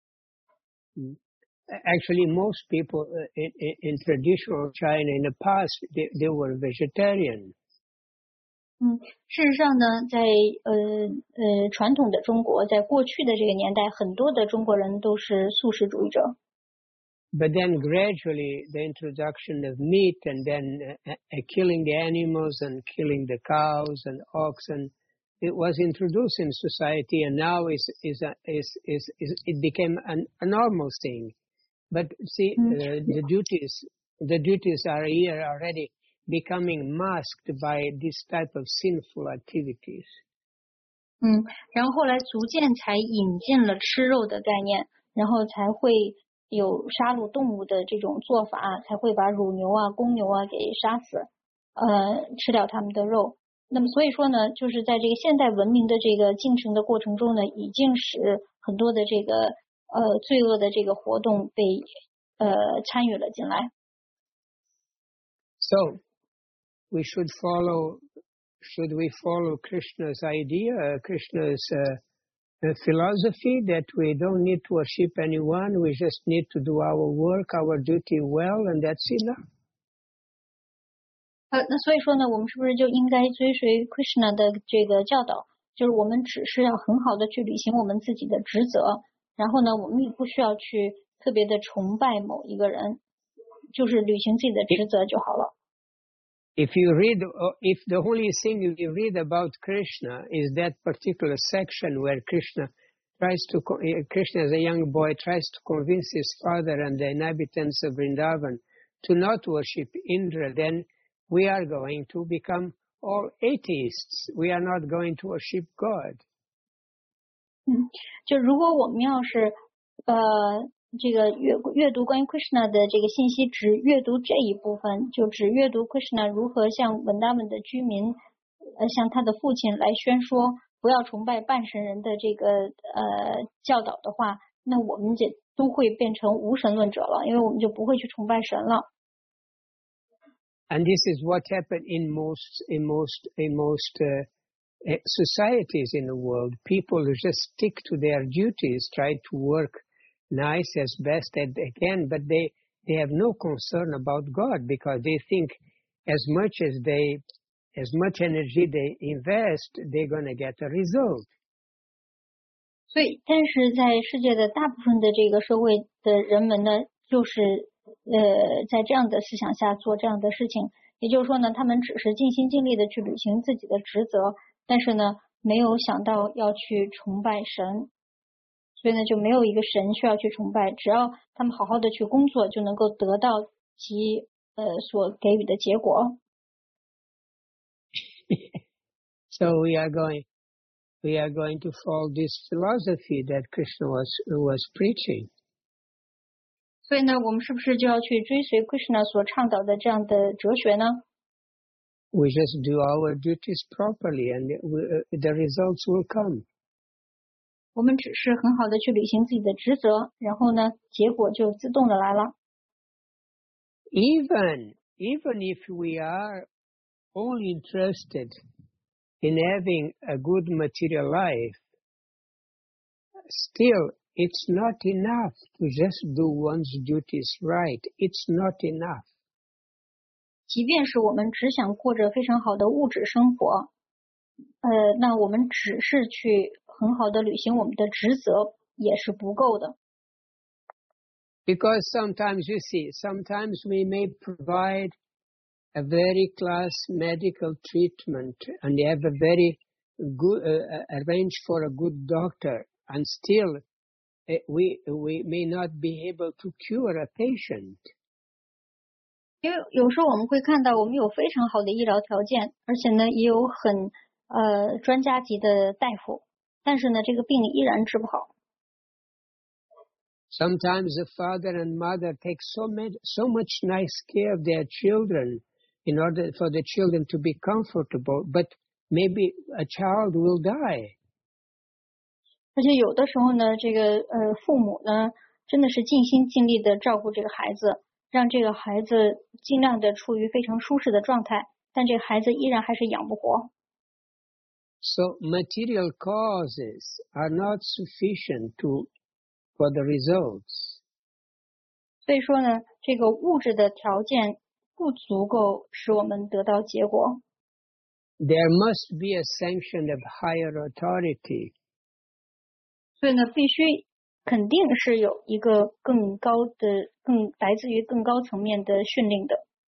Actually, most people in traditional China in the past, they were vegetarian. 事实上呢，在传统的中国，在过去的这个年代，很多的中国人都是素食主义者。 But then gradually the introduction of meat and then killing the animals and killing the cows and oxen, it was introduced in society, and now it became a normal thing. But see, the duties are here already becoming masked by this type of sinful activities. 然后后来逐渐才引进了吃肉的概念，然后才会有杀戮动物的这种做法，才会把乳牛啊、公牛啊给杀死，吃掉它们的肉。那么所以说呢，就是在这个现代文明的这个进程的过程中呢，已经使很多的这个罪恶的这个活动被参与了进来。 So should we follow Krishna's idea, Krishna's philosophy that we don't need to worship anyone, we just need to do our work, our duty well, and that's enough? 那所以说呢，我们是不是就应该追随 Krishna 的这个教导，就是我们只是要很好的去履行我们自己的职责，然后呢，我们也不需要去特别的崇拜某一个人，就是履行自己的职责就好了。 If the only thing you read about Krishna is that particular section where Krishna as a young boy tries to convince his father and the inhabitants of Vrindavan to not worship Indra, then we are going to become all atheists. We are not going to worship God. 就如果我们要是这个阅读关于 Krishna 的这个信息，只阅读这一部分，就只阅读 Krishna 如何向文达文的居民向他的父亲来宣说不要崇拜半神人的这个教导的话，那我们也都会变成无神论者了，因为我们就不会去崇拜神了。 And this is what happened in most societies in the world. People just stick to their duties, try to work nice as best as they can, but they have no concern about God because they think as much energy they invest, they're going to get a result. 所以，但是在世界的大部分的这个社会的人们呢，就是在这样的思想下做这样的事情，也就是说呢，他们只是尽心尽力的去履行自己的职责，但是呢，没有想到要去崇拜神。所以呢，就没有一个神需要去崇拜，只要他们好好的去工作，就能够得到其所给予的结果。 So we are going to follow this philosophy that Krishna was preaching. 所以呢，我们是不是就要去追随 Krishna 所倡导的这样的哲学呢？ We just do our duties properly, and the results will come. 我们只是很好的去履行自己的职责，然后呢，结果就自动的来了。 Even if we are only interested in having a good material life, still it's not enough to just do one's duties right. It's not enough. 即便是我们只想过着非常好的物质生活，那我们只是去很好的履行我们的职责也是不够的。 Because sometimes we may provide a very class medical treatment and have a very good arrange for a good doctor, and still we may not be able to cure a patient. 因为有时候我们会看到我们有非常好的医疗条件，而且呢也有很专家级的大夫， 但是呢，这个病依然治不好。 Sometimes the father and mother take so much nice care of their children in order for the children to be comfortable, but maybe a child will die. 而且有的时候呢，这个父母呢，真的是尽心尽力的照顾这个孩子，让这个孩子尽量的处于非常舒适的状态，但这个孩子依然还是养不活。 So material causes are not sufficient for the results. 所以说呢，这个物质的条件不足够使我们得到结果。 There must be a sanction of higher authority. 所以呢，必须肯定是有一个更高的、来自于更高层面的训令的。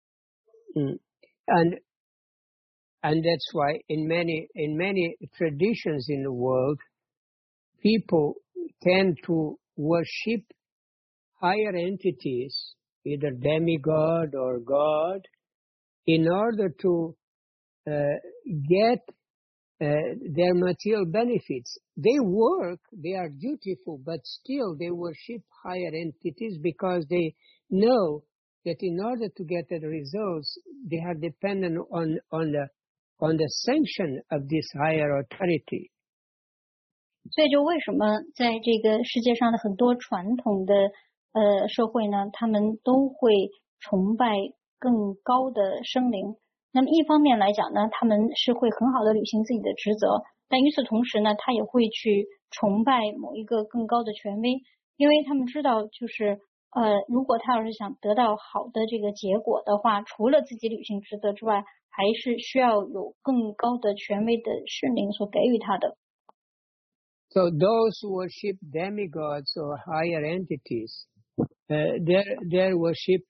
And that's why in many traditions in the world, people tend to worship higher entities, either demigod or God, in order to get their material benefits. They work, they are dutiful, but still they worship higher entities because they know that in order to get the results, they are dependent on the sanction of this higher authority. 所以就为什么在这个世界上的很多传统的社会呢，他们都会崇拜更高的生灵。那么一方面来讲呢，他们是会很好的履行自己的职责，但与此同时呢，他也会去崇拜某一个更高的权威，因为他们知道就是如果他要是想得到好的这个结果的话，除了自己履行职责之外，还是需要有更高的权威的训令所给予他的。 So those who worship demigods or higher entities, their worship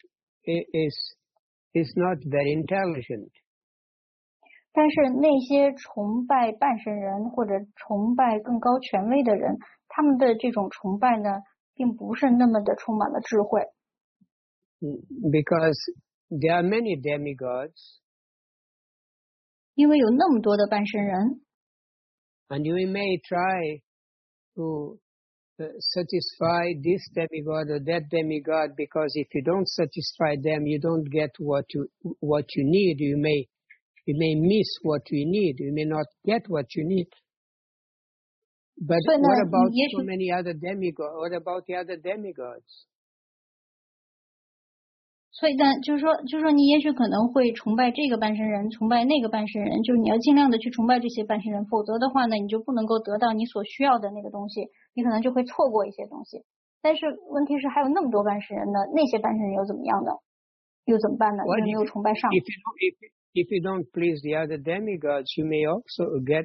is not very intelligent. 但是那些崇拜半神人或者崇拜更高权威的人，他们的这种崇拜呢，并不是那么的充满了智慧。 Because there are many demigods. 因为有那么多的半神人。 And you may try to satisfy this demigod or that demigod, because if you don't satisfy them, you don't get what you need. You may miss what you need. You may not get what you need. But what about so many other demigods? What about the other demigods? 所以呢，就是说你也许可能会崇拜这个半神人，崇拜那个半神人，就是你要尽量的去崇拜这些半神人，否则的话呢，你就不能够得到你所需要的那个东西，你可能就会错过一些东西。但是问题是还有那么多半神人呢，那些半神人又怎么样呢？又怎么办呢？又没有崇拜上。 If you don't please the other demigods, you may also get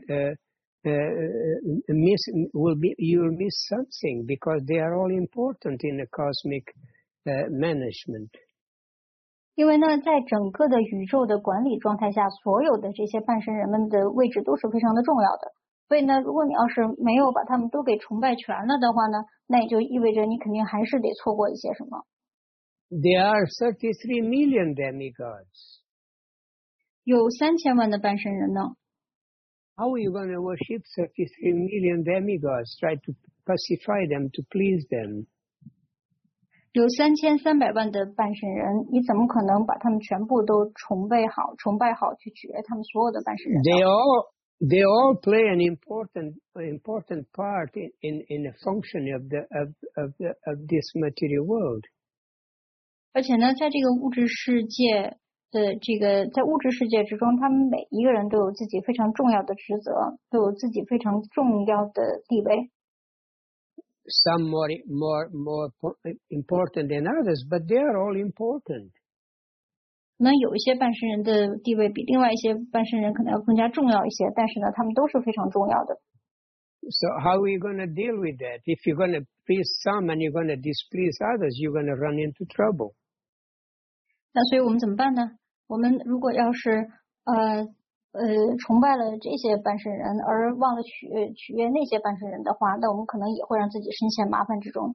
you will miss something, because they are all important in the cosmic management. 因为呢，在整个的宇宙的管理状态下，所有的这些半神人们的位置都是非常的重要的。所以呢，如果你要是没有把他们都给崇拜全了的话呢，那也就意味着你肯定还是得错过一些什么。 There are 33 million demigods. 有3000万的半神人呢。 How are you going to worship 33 million demigods? Try to pacify them, to please them. 有3300万的半神人，你怎么可能把他们全部都崇拜好，去取悦他们所有的半神人呢？ They all play an important part in the function of this material world. 而且呢，在这个物质世界的在物质世界之中，他们每一个人都有自己非常重要的职责，都有自己非常重要的地位。 Some more important than others, but they are all important. 可能有一些半神人的地位比另外一些半神人可能要更加重要一些，但是呢，他们都是非常重要的。 So how are you going to deal with that? If you're going to please some and you're going to displease others, you're going to run into trouble. 那所以我们怎么办呢？我们如果要是崇拜了这些半神人，而忘了取悦那些半神人的话，那我们可能也会让自己深陷麻烦之中。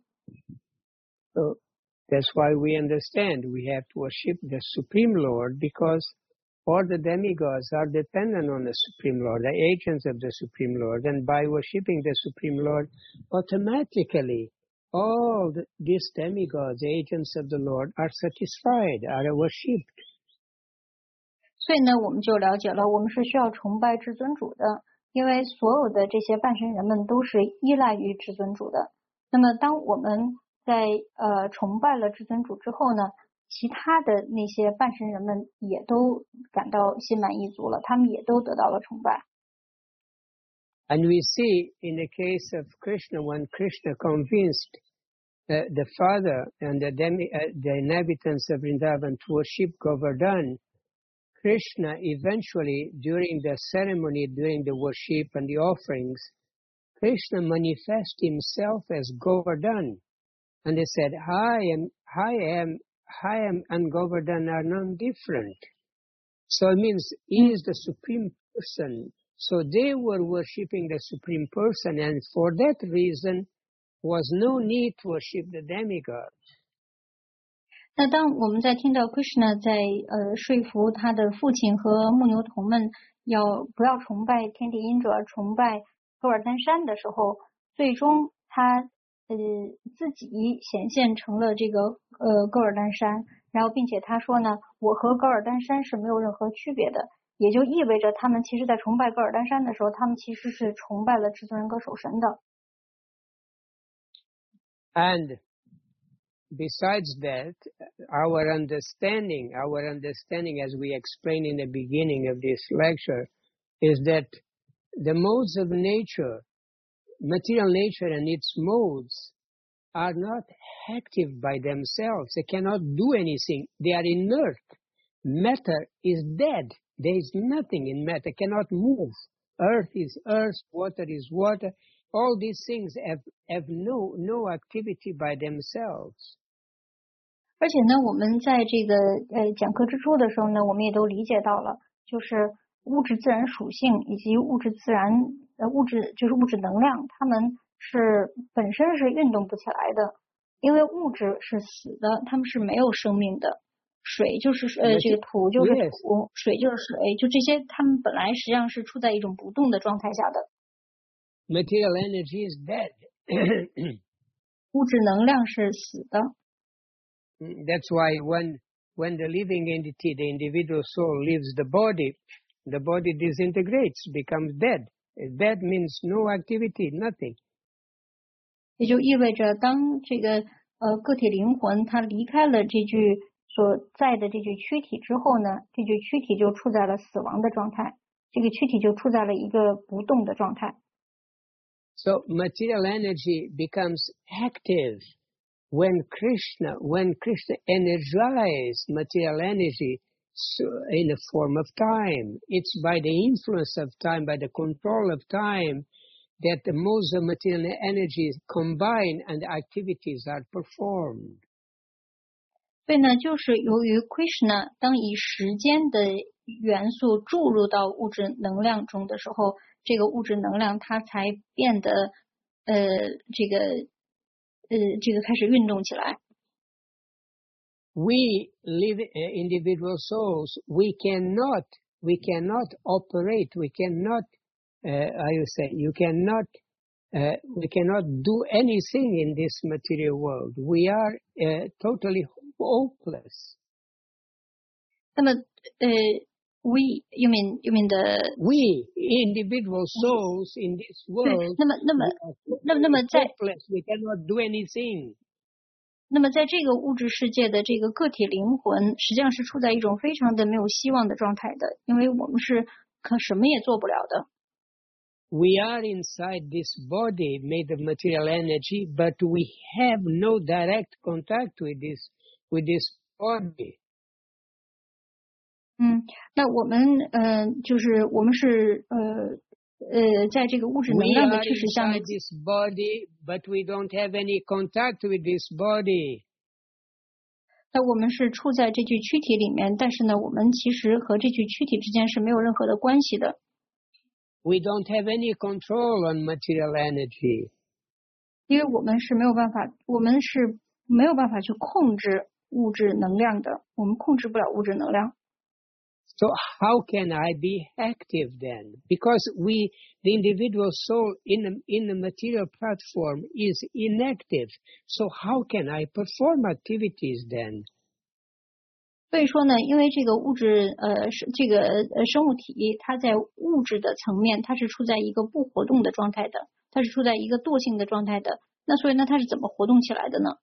So that's why we understand we have to worship the Supreme Lord, because all the demigods are dependent on the Supreme Lord, the agents of the Supreme Lord, and by worshipping the Supreme Lord, automatically all these demigods, agents of the Lord, are satisfied, are worshipped. 所以呢，我们就了解了，我们是需要崇拜至尊主的，因为所有的这些半神人们都是依赖于至尊主的。那么，当我们在崇拜了至尊主之后呢，其他的那些半神人们也都感到心满意足了，他们也都得到了崇拜。 And we see in the case of Krishna, when Krishna convinced the Father and the inhabitants of Vrindavan to worship Govardhan, Krishna eventually, during the ceremony, during the worship and the offerings, Krishna manifests himself as Govardhan. And he said, I am and Govardhan are non-different. So it means he is the Supreme Person. So they were worshipping the Supreme Person, and for that reason was no need to worship the demigods. 那当我们在听到 Krishna 在说服他的父亲和牧牛童们不要崇拜天地阴者，崇拜戈尔丹山的时候，最终他自己显现成了这个戈尔丹山，然后并且他说呢，我和戈尔丹山是没有任何区别的，也就意味着他们其实在崇拜戈尔丹山的时候，他们其实是崇拜了至尊人格守神的。 And besides that, our understanding, as we explained in the beginning of this lecture, is that the modes of nature, material nature and its modes, are not active by themselves. They cannot do anything. They are inert. Matter is dead. There is nothing in matter, cannot move. Earth is earth, water is water. All these things have no activity by themselves. 而且呢，我们在这个讲课之初的时候呢，我们也都理解到了，就是物质自然属性以及物质能量，它们是本身是运动不起来的，因为物质是死的，它们是没有生命的。水就是这个土就是土，水就是水，就这些，它们本来实际上是处在一种不动的状态下的。 Material energy is dead. 物质能量是死的。 That's why when the living entity, the individual soul, leaves the body disintegrates, becomes dead. Dead means no activity, nothing. 也就意味着，当这个个体灵魂它离开了这具所在的这具躯体之后呢，这具躯体就处在了死亡的状态，这个躯体就处在了一个不动的状态。 So material energy becomes active when Krishna energizes material energy in the form of time. It's by the influence of time, by the control of time, that the modes of material energy combine and activities are performed. 所以呢，就是由于 Krishna 当以时间的元素注入到物质能量中的时候，这个物质能量它才变得这个开始运动起来。 We live individual souls. We cannot operate. We cannot. We cannot do anything in this material world. We are totally hopeless. 那么you mean we individual souls in this world. 那么在 hopeless. We cannot do anything. 那么在这个物质世界的这个个体灵魂，实际上是处在一种非常的没有希望的状态的，因为我们是什么也做不了的。 We are inside this body made of material energy, but we have no direct contact with this body. 那我们就是我们是在这个物质能量的驱使下面。 We are inside this body, but we don't have any contact with this body. 那我们是处在这具躯体里面，但是呢，我们其实和这具躯体之间是没有任何的关系的。 We don't have any control on material energy. 因为我们是没有办法去控制物质能量的，我们控制不了物质能量。 So how can I be active then? Because the individual soul in the material platform is inactive. So how can I perform activities then? 所以说呢，因为这个物质生物体，它在物质的层面，它是处在一个不活动的状态的，它是处在一个惰性的状态的。那所以呢，它是怎么活动起来的呢？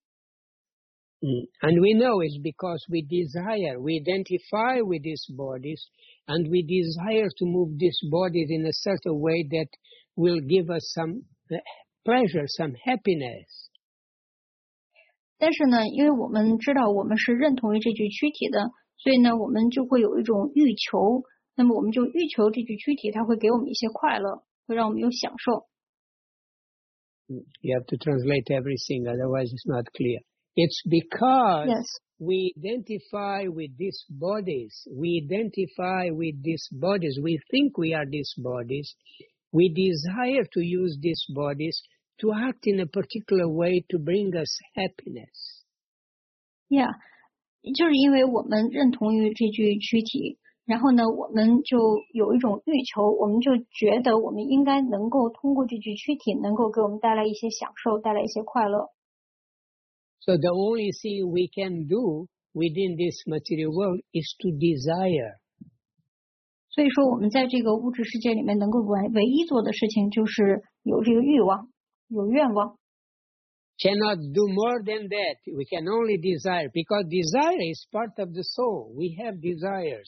And we know it's because we desire, we identify with these bodies, and we desire to move these bodies in a certain way that will give us some pleasure, some happiness. 但是呢，因为我们知道我们是认同于这具躯体的，所以呢，我们就会有一种欲求。那么我们就欲求这具躯体，它会给我们一些快乐，会让我们有享受。 You have to translate everything, otherwise it's not clear. It's because Yes. we identify with these bodies. We identify with these bodies. We think we are these bodies. We desire to use these bodies to act in a particular way to bring us happiness. Yeah，就是因为我们认同于这具躯体，然后呢，我们就有一种欲求，我们就觉得我们应该能够通过这具躯体，能够给我们带来一些享受，带来一些快乐。 So the only thing we can do within this material world is to desire. 所以说，我们在这个物质世界里面能够唯一做的事情，就是有这个欲望，有愿望。 Cannot do more than that. We can only desire, because desire is part of the soul. We have desires.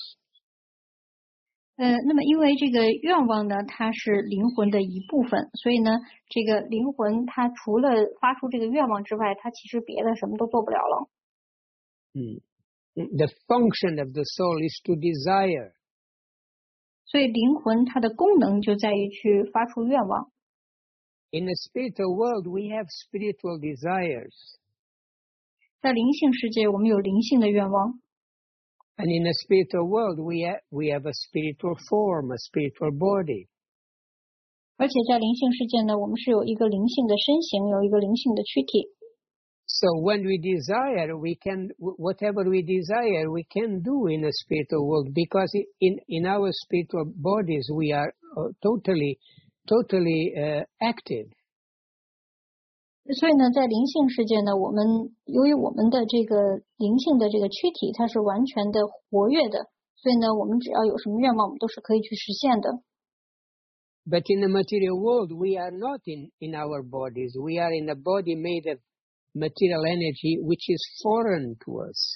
那么因为这个愿望呢，它是灵魂的一部分，所以呢，这个灵魂它除了发出这个愿望之外，它其实别的什么都做不了了。 The function of the soul is to desire. 所以灵魂它的功能就在于去发出愿望。 In the spiritual world, we have spiritual desires. 在灵性世界，我们有灵性的愿望。 And in the spiritual world, we have a spiritual form, a spiritual body. 而且在灵性世界呢，我们是有一个灵性的身形，有一个灵性的躯体。 So when we desire, whatever we desire, we can do in the spiritual world, because in our spiritual bodies, we are totally active. 所以呢，在灵性世界呢，我们由于我们的这个灵性的这个躯体，它是完全的活跃的，所以呢，我们只要有什么愿望，我们都是可以去实现的。 But in the material world, we are not in our bodies. We are in a body made of material energy, which is foreign to us.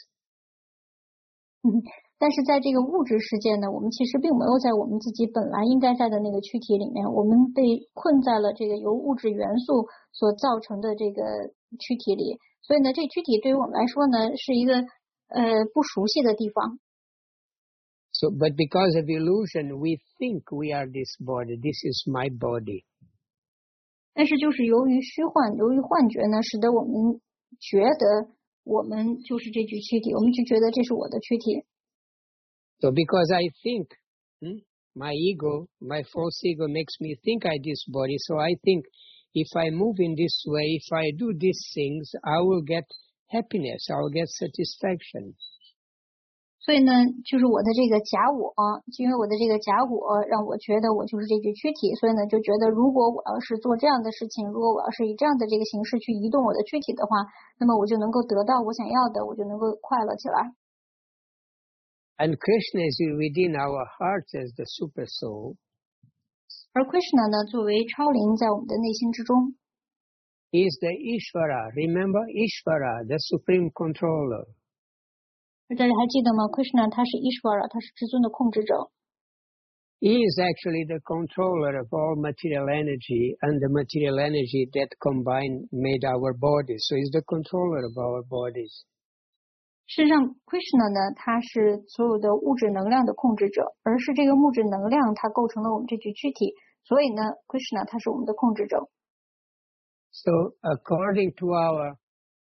但是在这个物质世界呢，我们其实并没有在我们自己本来应该在的那个躯体里面，我们被困在了这个由物质元素所造成的这个躯体里，所以呢，这躯体对于我们来说呢，是一个不熟悉的地方。 So, but because of illusion, we think we are this body. This is my body. 但是就是由于虚幻，由于幻觉呢，使得我们觉得我们就是这具躯体，我们就觉得这是我的躯体。 So because I think, my ego, my false ego makes me think I this body. So I think if I move in this way, if I do these things, I will get happiness, I will get satisfaction. 所以呢，就是我的这个假我，因为我的这个假我让我觉得我就是这具躯体，所以呢，就觉得如果我要是做这样的事情，如果我要是以这样的这个形式去移动我的躯体的话，那么我就能够得到我想要的，我就能够快乐起来。 And Krishna is within our hearts as the super soul. 而 Krishna 呢，作为超灵在我们的内心之中 He is the Ishvara. Remember Ishvara, the supreme controller. 大家还记得吗 ？Krishna 他是 Ishvara， 他是至尊的控制者。 He is actually the controller of all material energy, and the material energy that combined made our bodies. So he's the controller of our bodies. 事实上 ，Krishna 呢，他是所有的物质能量的控制者，而是这个物质能量它构成了我们这具躯体，所以呢 ，Krishna 他是我们的控制者。 So according to our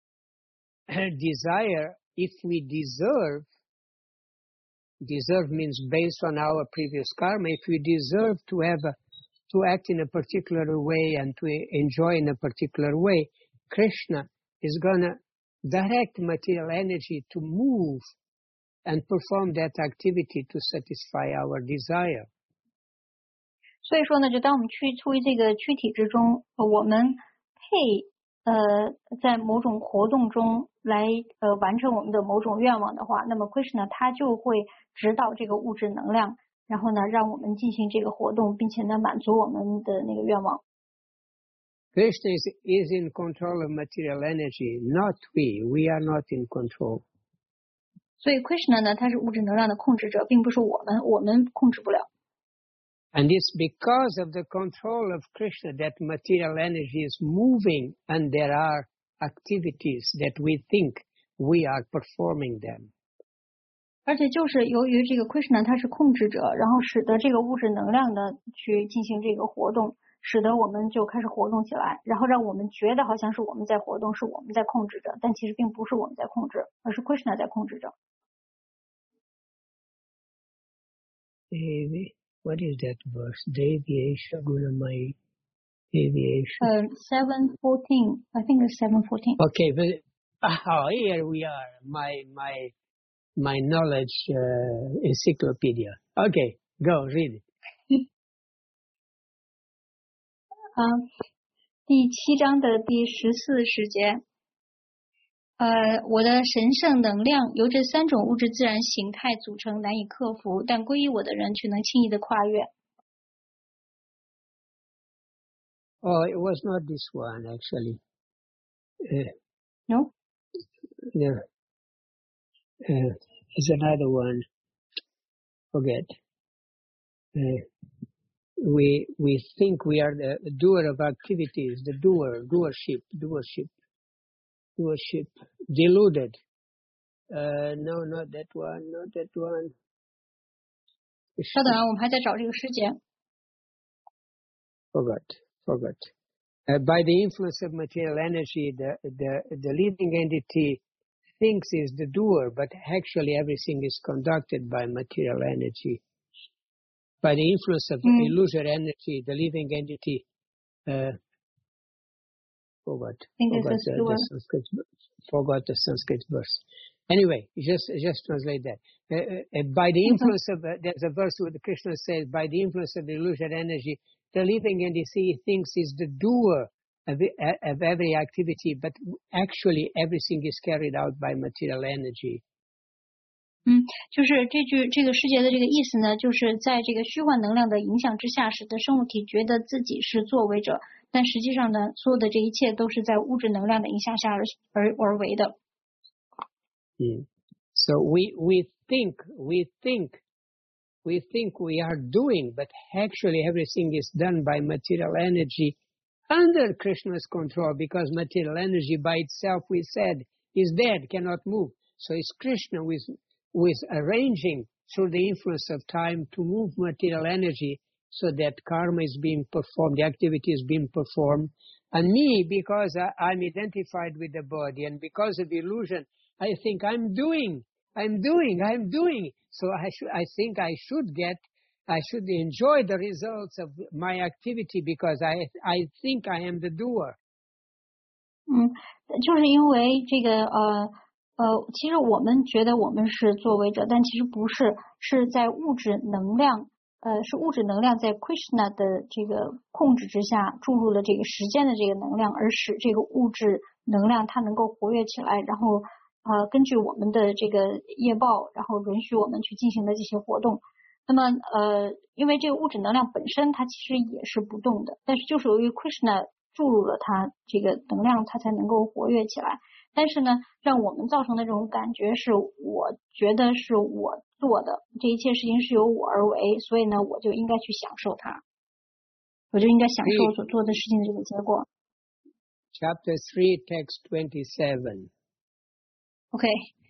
desire, if we deserve means based on our previous karma, if we deserve to act in a particular way and to enjoy in a particular way, Krishna is gonna direct material energy to move and perform that activity to satisfy our desire. 所以说呢，就当我们处于这个躯体之中，我们在某种活动中来完成我们的某种愿望的话，那么 Krishna 他就会指导这个物质能量，然后呢，让我们进行这个活动，并且呢，满足我们的那个愿望。 Krishna is in control of material energy, not we. We are not in control. 所以 Krishna 呢，他是物质能量的控制者，并不是我们控制不了。 And it's because of the control of Krishna that material energy is moving and there are activities that we think we are performing them. 而且就是由于这个 Krishna 他是控制者，然后使得这个物质能量呢去进行这个活动，使得我们就开始活动起来，然后让我们觉得好像是我们在活动，是我们在控制着，但其实并不是我们在控制，而是 Krishna 在控制着。 What is that verse? Deviation, Gunamai, deviation. 7:14, I think it's 7:14. Okay, but here we are. My knowledge encyclopedia. Okay, go read it. 第7章的第14时节。我的神圣能量由这3种物质自然形态组成，难以克服，但归于我的人却能轻易的跨越。 Oh, it was not this one actually. No? No. It's another one. Forget. We think we are the doer of activities, the doership. Deluded. No, not that one. 稍等啊，我们还在找这个诗节。 Forgot. By the influence of material energy, the living entity thinks is the doer, but actually everything is conducted by material energy. By the influence of illusory energy, the living entity forgot the Sanskrit verse. Anyway, just translate that. By the influence of there's a verse where Krishna says, by the influence of the illusory energy, the living entity thinks is the doer of every activity, but actually everything is carried out by material energy. 就是这个世界的这个意思呢，就是在这个虚幻能量的影响之下，使得生物体觉得自己是作为者，但实际上呢，所有的这一切都是在物质能量的影响下而为的。 So we think we are doing, but actually everything is done by material energy under Krishna's control, because material energy by itself, we said, is dead, cannot move. So it's Krishna who is arranging through the influence of time to move material energy so that karma is being performed, the activity is being performed. And me, because I'm identified with the body, and because of the illusion, I think I'm doing. So I think I should enjoy the results of my activity because I think I am the doer. 就是因为这个其实我们觉得我们是作为者，但其实不是，是在物质能量在 Krishna 的这个控制之下注入了这个时间的这个能量，而使这个物质能量它能够活跃起来，然后根据我们的这个业报，然后允许我们去进行的这些活动。那么因为这个物质能量本身它其实也是不动的，但是就是由于 Krishna 注入了它这个能量，它才能够活跃起来。但是呢，让我们造成的这种感觉是，我觉得是我做的，这一切事情是由我而为，所以呢，我就应该去享受它，我就应该享受我所做的事情的这个结果。 Chapter 3, text 27. OK，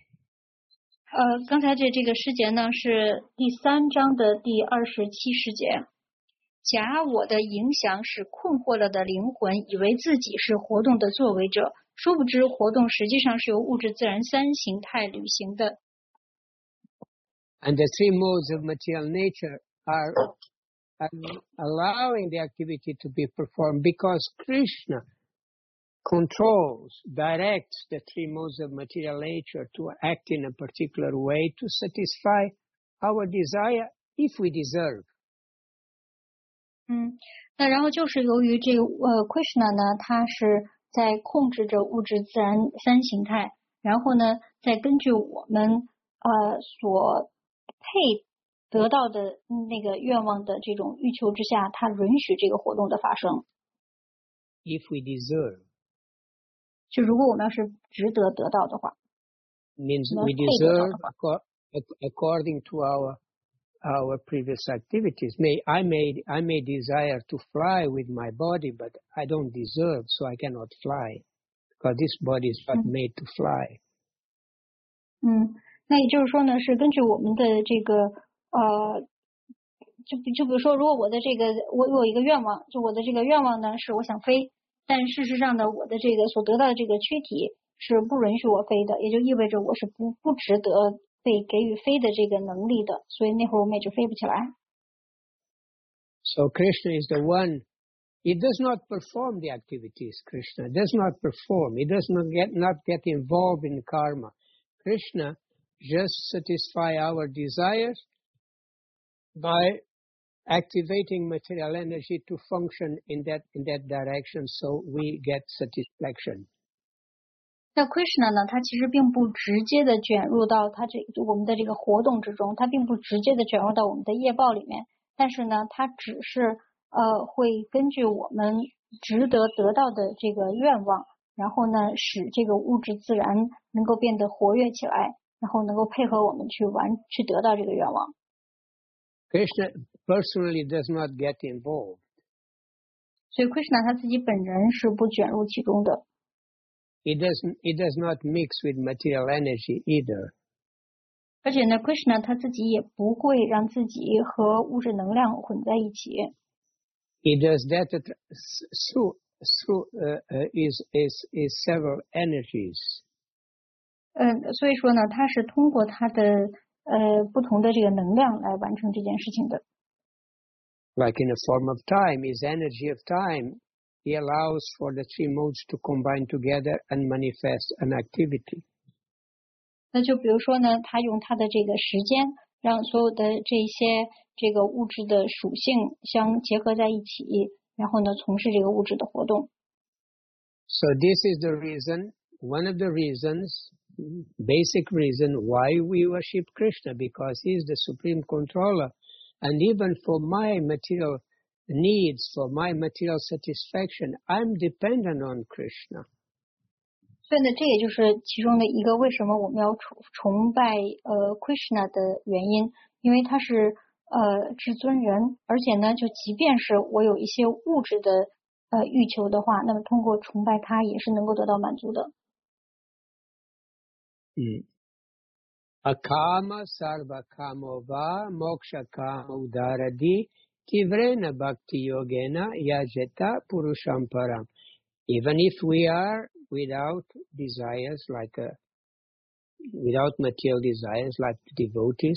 刚才这个诗节呢是第3章的第27诗节。假我的影响使困惑了的灵魂以为自己是活动的作为者，殊不知活动实际上是由物质自然3形态履行的。 And the 3 modes of material nature are allowing the activity to be performed because Krishna controls, directs the three modes of material nature to act in a particular way to satisfy our desire if we deserve. 那然后就是由于这个Krishna 呢，他是在控制着物质自然三形态，然后呢，再根据我们所配得到的那个愿望的这种欲求之下，他允许这个活动的发生。 If we deserve. 就如果我们要是值得得到的话 means we deserve according to our previous activities. I may desire to fly with my body, but I don't deserve, so I cannot fly because this body is not made to fly. 那也就是说呢，是根据我们的这个就比如说，如果我的这个我有一个愿望，就我的这个愿望呢是我想飞，但事实上呢，我的这个所得到的这个躯体是不允许我飞的，也就意味着我是不值得被给予飞的这个能力的，所以那会儿我们也就飞不起来。 So Krishna is the one. He does not perform the activities. Krishna does not perform. He does not get involved in karma. Krishna just satisfy our desires by activating material energy to function in that direction, so we get satisfaction. 那 Krishna 呢，他其实并不直接的卷入到我们的这个活动之中，他并不直接的卷入到我们的业报里面，但是呢，他只是会根据我们值得得到的这个愿望，然后呢，使这个物质自然能够变得活跃起来，然后能够配合我们去得到这个愿望。 Krishna personally does not get involved. 所以 Krishna 他自己本人是不卷入其中的。 He does not mix with material energy either. 而且呢 ，Krishna 他自己也不会让自己和物质能量混在一起。 He does that through is several energies. 所以说呢，他是通过他的不同的这个能量来完成这件事情的。 Like in the form of time, his energy of time, he allows for the three modes to combine together and manifest an activity. 那就比如说呢，他用他的这个时间，让所有的这些这个物质的属性相结合在一起，然后呢，从事这个物质的活动。 So this is the reason, one of the reasons, basic reason why we worship Krishna, because he is the supreme controller. And even for my material needs, for my material satisfaction, I'm dependent on Krishna. 所以呢，这也就是其中的一个为什么我们要崇拜Krishna 的原因，因为他是至尊人，而且呢，就即便是我有一些物质的欲求的话，那么通过崇拜他也是能够得到满足的。 Akama sarva kamo va moksha kama udaradi tivrena bhakti yogena yajeta purusham param. Even if we are without desires, without material desires, like devotees.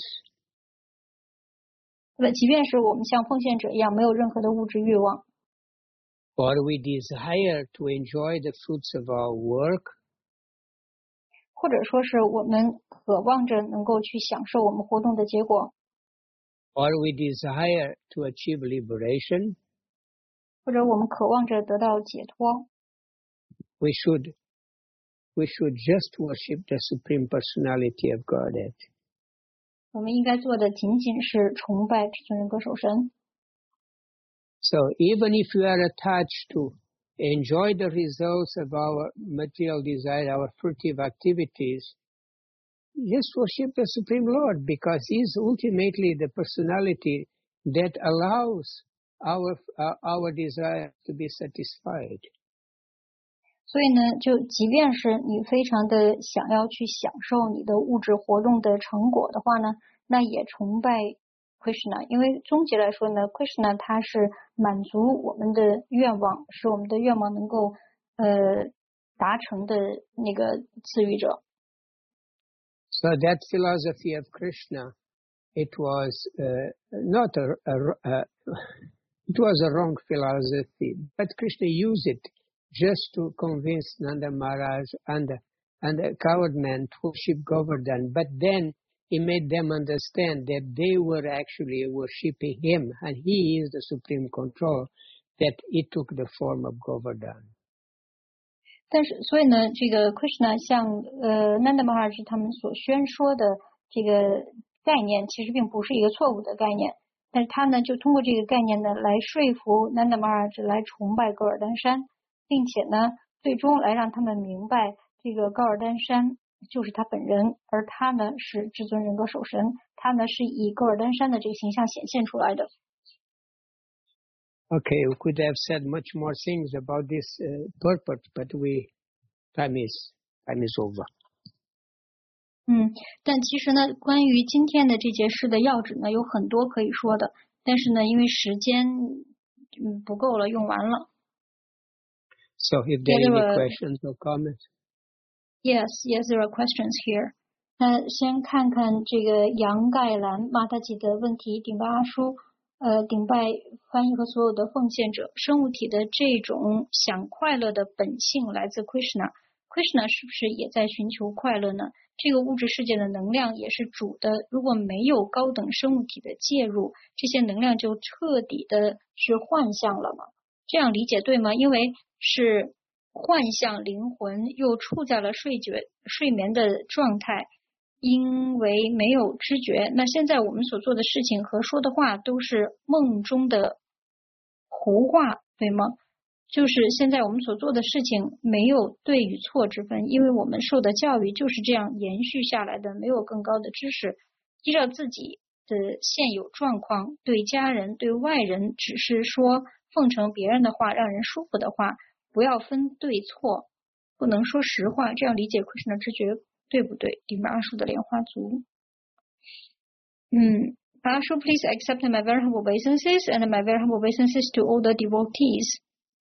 即便是我们像奉献者一样没有任何的物质欲望 or we desire to enjoy the fruits of our work, 或者说是我们渴望着能够去享受我们活动的结果 or we desire to achieve liberation, 或者我们渴望着得到解脱 we should just worship the Supreme Personality of Godhead. 我们应该做的仅仅是崇拜至尊人格首神 So even if you are attached to enjoy the results of our material desire, our fruitive activities, just worship the Supreme Lord, because He is ultimately the personality that allows our desire to be satisfied. 所以呢，就即便是你非常的想要去享受你的物质活动的成果的话呢，那也崇拜 Krishna， 因为终极来说呢 ，Krishna 他是满足我们的愿望，使我们的愿望能够达成的那个赐予者。 So that philosophy of Krishna, it was not it was a wrong philosophy, but Krishna used it just to convince Nanda Maharaj and the coward man to worship Govardhan. But then he made them understand that they were actually worshipping him, and he is the supreme control, that it took the form of Govardhan. 但是，所以呢，这个 Krishna 向Nanda Maharaj 他们所宣说的这个概念，其实并不是一个错误的概念。但是他呢，就通过这个概念呢，来说服 Nanda Maharaj 来崇拜噶尔丹山，并且呢，最终来让他们明白这个噶尔丹山就是他本人，而他呢是至尊人格守神，他呢是以噶尔丹山的这个形象显现出来的。 Okay, we could have said much more things about this purport, but time is over. 但其实呢，关于今天的这节诗的要旨呢，有很多可以说的，但是呢，因为时间不够了，用完了。 So, if there are any questions or comments? Yes, there are questions here. 那先看看这个杨盖兰马达吉的问题，顶拜阿叔。顶拜翻译和所有的奉献者，生物体的这种想快乐的本性来自 Krishna 是不是也在寻求快乐呢？这个物质世界的能量也是主的，如果没有高等生物体的介入，这些能量就彻底的是幻象了吗？这样理解对吗？因为是幻象灵魂又处在了睡眠的状态，因为没有知觉，那现在我们所做的事情和说的话都是梦中的胡话，对吗？就是现在我们所做的事情没有对与错之分，因为我们受的教育就是这样延续下来的，没有更高的知识，依照自己的现有状况，对家人对外人只是说奉承别人的话，让人舒服的话，不要分对错，不能说实话，这样理解 Krishna 知觉对不对？顶拜阿叔的莲花足。Ashu, please accept my very humble obeisances and my very humble obeisances to all the devotees.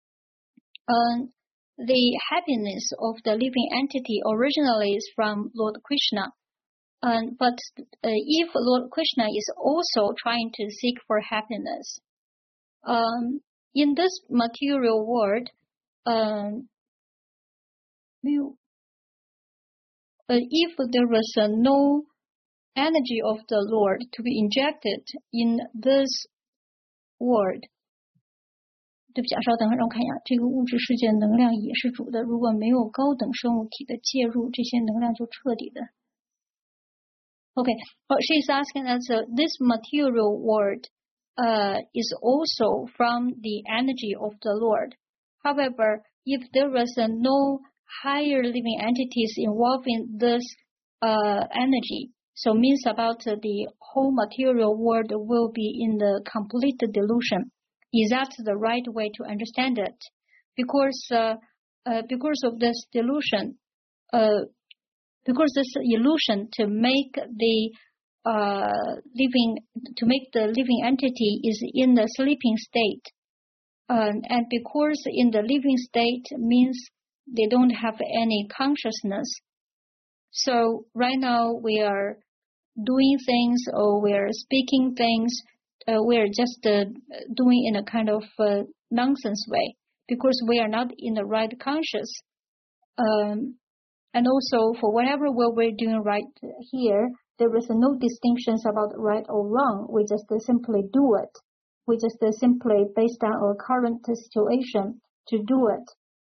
The happiness of the living entity originally is from Lord Krishna. But if Lord Krishna is also trying to seek for happiness, in this material world, if there was no energy of the Lord to be injected in this world， 对不起，稍等，让我看一下，这个物质世界能量也是主的，如果没有高等生物体的介入，这些能量就彻底的。Okay, she is asking us, this material world is also from the energy of the Lord. However, if there was no higher living entities involved in this energy, so means about the whole material world will be in the complete delusion. Is that the right way to understand it? Because of this delusion, because this illusion to make the living entity is in the sleeping state, and because in the living state means they don't have any consciousness. So right now we are doing things or we are speaking things. We are just doing in a kind of nonsense way because we are not in the right conscious. And also for whatever what we're doing right here, there is no distinctions about right or wrong. We just simply do it. We just simply based on our current situation to do it.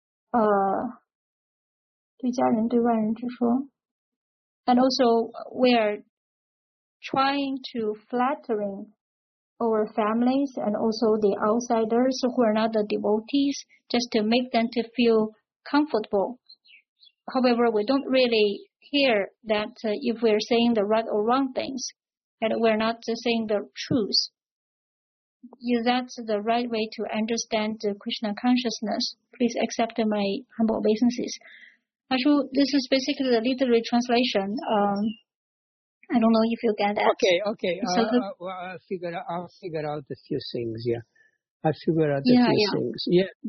对家人对外人之说。And also we are trying to flattering our families and also the outsiders who are not the devotees just to make them to feel comfortable. However, we don't really care that if we're saying the right or wrong things and we're not saying the truth. Is that the right way to understand the Krishna consciousness? Please accept my humble obeisances. Ashu, this is basically the literary translation. I don't know if you get that. Okay. So well, I'll figure out a few things. Yeah, I'll figure out a few things.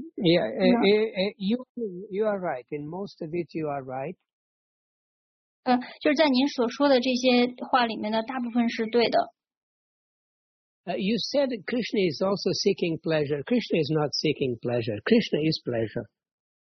You are right. In most of it, you are right. 就是在您所说的这些话里面呢，大部分是对的。 You said Krishna is also seeking pleasure. Krishna is not seeking pleasure. Krishna is pleasure.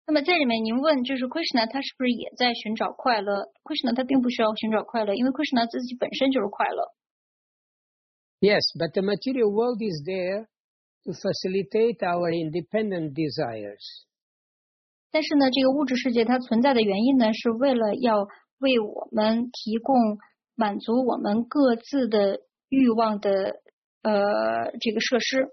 那么在里面您问，就是 Krishna 他是不是也在寻找快乐 ？Krishna 他并不需要寻找快乐，因为 Krishna 自己本身就是快乐。 Yes, but the material world is there to facilitate our independent desires. 但是呢，这个物质世界它存在的原因呢，是为了要为我们提供满足我们各自的欲望的这个设施。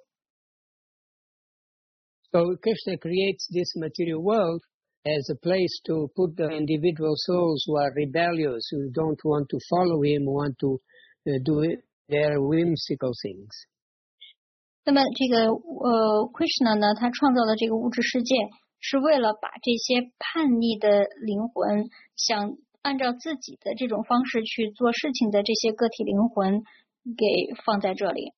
So Krishna creates this material world as a place to put the individual souls who are rebellious, who don't want to follow him, want to do their whimsical things. 那么这个Krishna 呢，他创造的这个物质世界，是为了把这些叛逆的灵魂，想按照自己的这种方式去做事情的这些个体灵魂，给放在这里。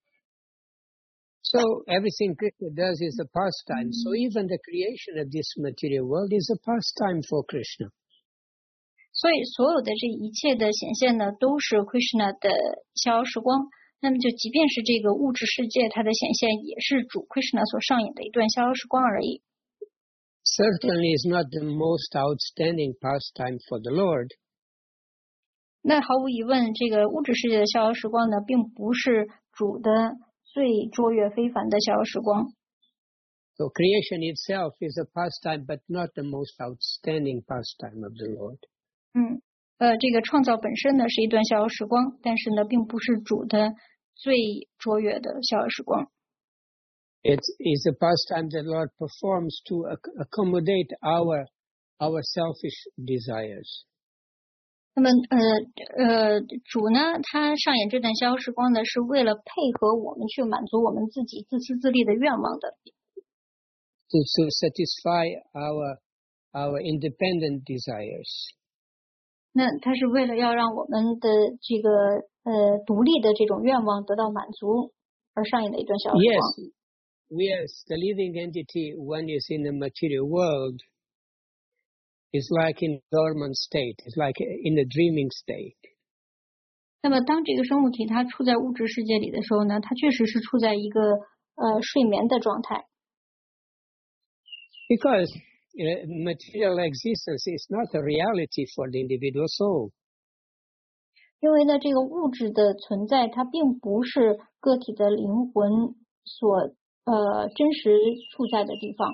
So everything Krishna does is a pastime. So even the creation of this material world is a pastime for Krishna. 所以所有的这一切的显现呢，都是 Krishna 的逍遥时光。那么就即便是这个物质世界，它的显现也是主 Krishna 所上演的一段逍遥时光而已。 Certainly is not the most outstanding pastime for the Lord. 那毫无疑问，这个物质世界的逍遥时光呢，并不是主的最卓越非凡的逍遥时光。 So creation itself is a pastime, but not the most outstanding pastime of the Lord. 这个创造本身呢是一段逍遥时光，但是呢，并不是主的最卓越的逍遥时光。 It is a pastime that the Lord performs to accommodate our selfish desires. 那么主呢，他上演这段逍遥时光呢，是为了配合我们去满足我们自己自私自利的愿望的。 To satisfy our independent desires. 那他是为了要让我们的这个独立的这种愿望得到满足而上演的一段逍遥时光。 Yes, the living entity when is in the material world is like in dormant state, it's like in a dreaming state. 那么当这个生物体它处在物质世界里的时候呢，它确实是处在一个睡眠的状态。 Because material existence is not a reality for the individual soul. 因为呢，这个物质的存在，它并不是个体的灵魂所真实处在的地方。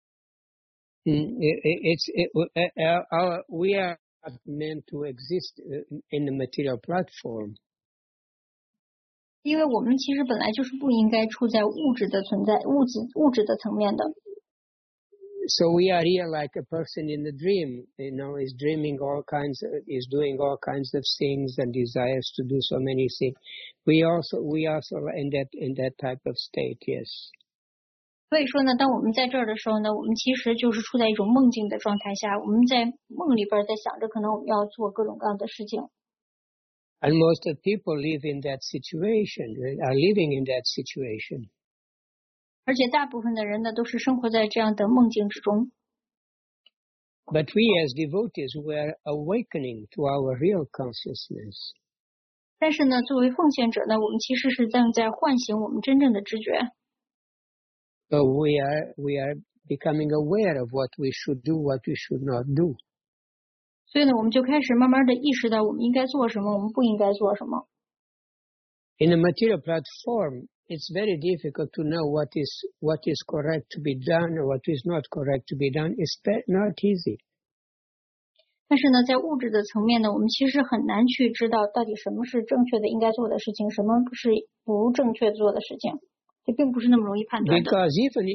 We are meant to exist in the material platform. 因为我们其实本来就是不应该处在物质的存在、物质的层面的。 So we are here like a person in a dream, is dreaming is doing all kinds of things and desires to do so many things. We also in that type of state, yes. 所以说呢，当我们在这儿的时候呢，我们其实就是处在一种梦境的状态下，我们在梦里边在想着，可能我们要做各种各样的事情。 And most of people live in that situation, are living in that situation. 而且大部分的人呢，都是生活在这样的梦境之中。 But we as devotees, we are awakening to our real consciousness. 但是呢，作为奉献者呢，我们其实是正在唤醒我们真正的知觉。 So we are becoming aware of what we should do, what we should not do. 所以呢，我们就开始慢慢的意识到我们应该做什么，我们不应该做什么。 In a material platform, it's very difficult to know what is correct to be done or what is not correct to be done. It's not easy. 但是呢，在物质的层面呢，我们其实很难去知道到底什么是正确的应该做的事情，什么是不正确做的事情，这并不是那么容易判断的。 Because even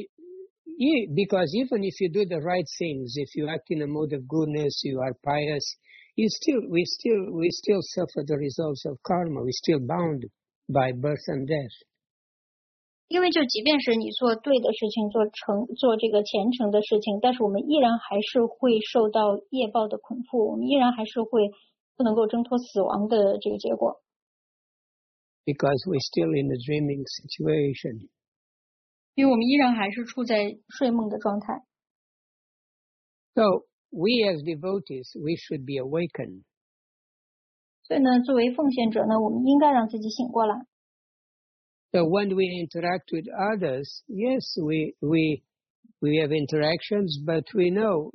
if you do the right things, if you act in a mode of goodness, you are pious, we still suffer the results of karma. We're still bound by birth and death. 因为就即便是你做对的事情，做这个虔诚的事情，但是我们依然还是会受到业报的捆缚，我们依然还是会不能够挣脱死亡的这个结果。 Because we're still in a dreaming situation. 因为我们依然还是处在睡梦的状态。 So we as devotees, we should be awakened. 所以呢，作为奉献者呢，我们应该让自己醒过来。 So when we interact with others, yes, we We have interactions, but we know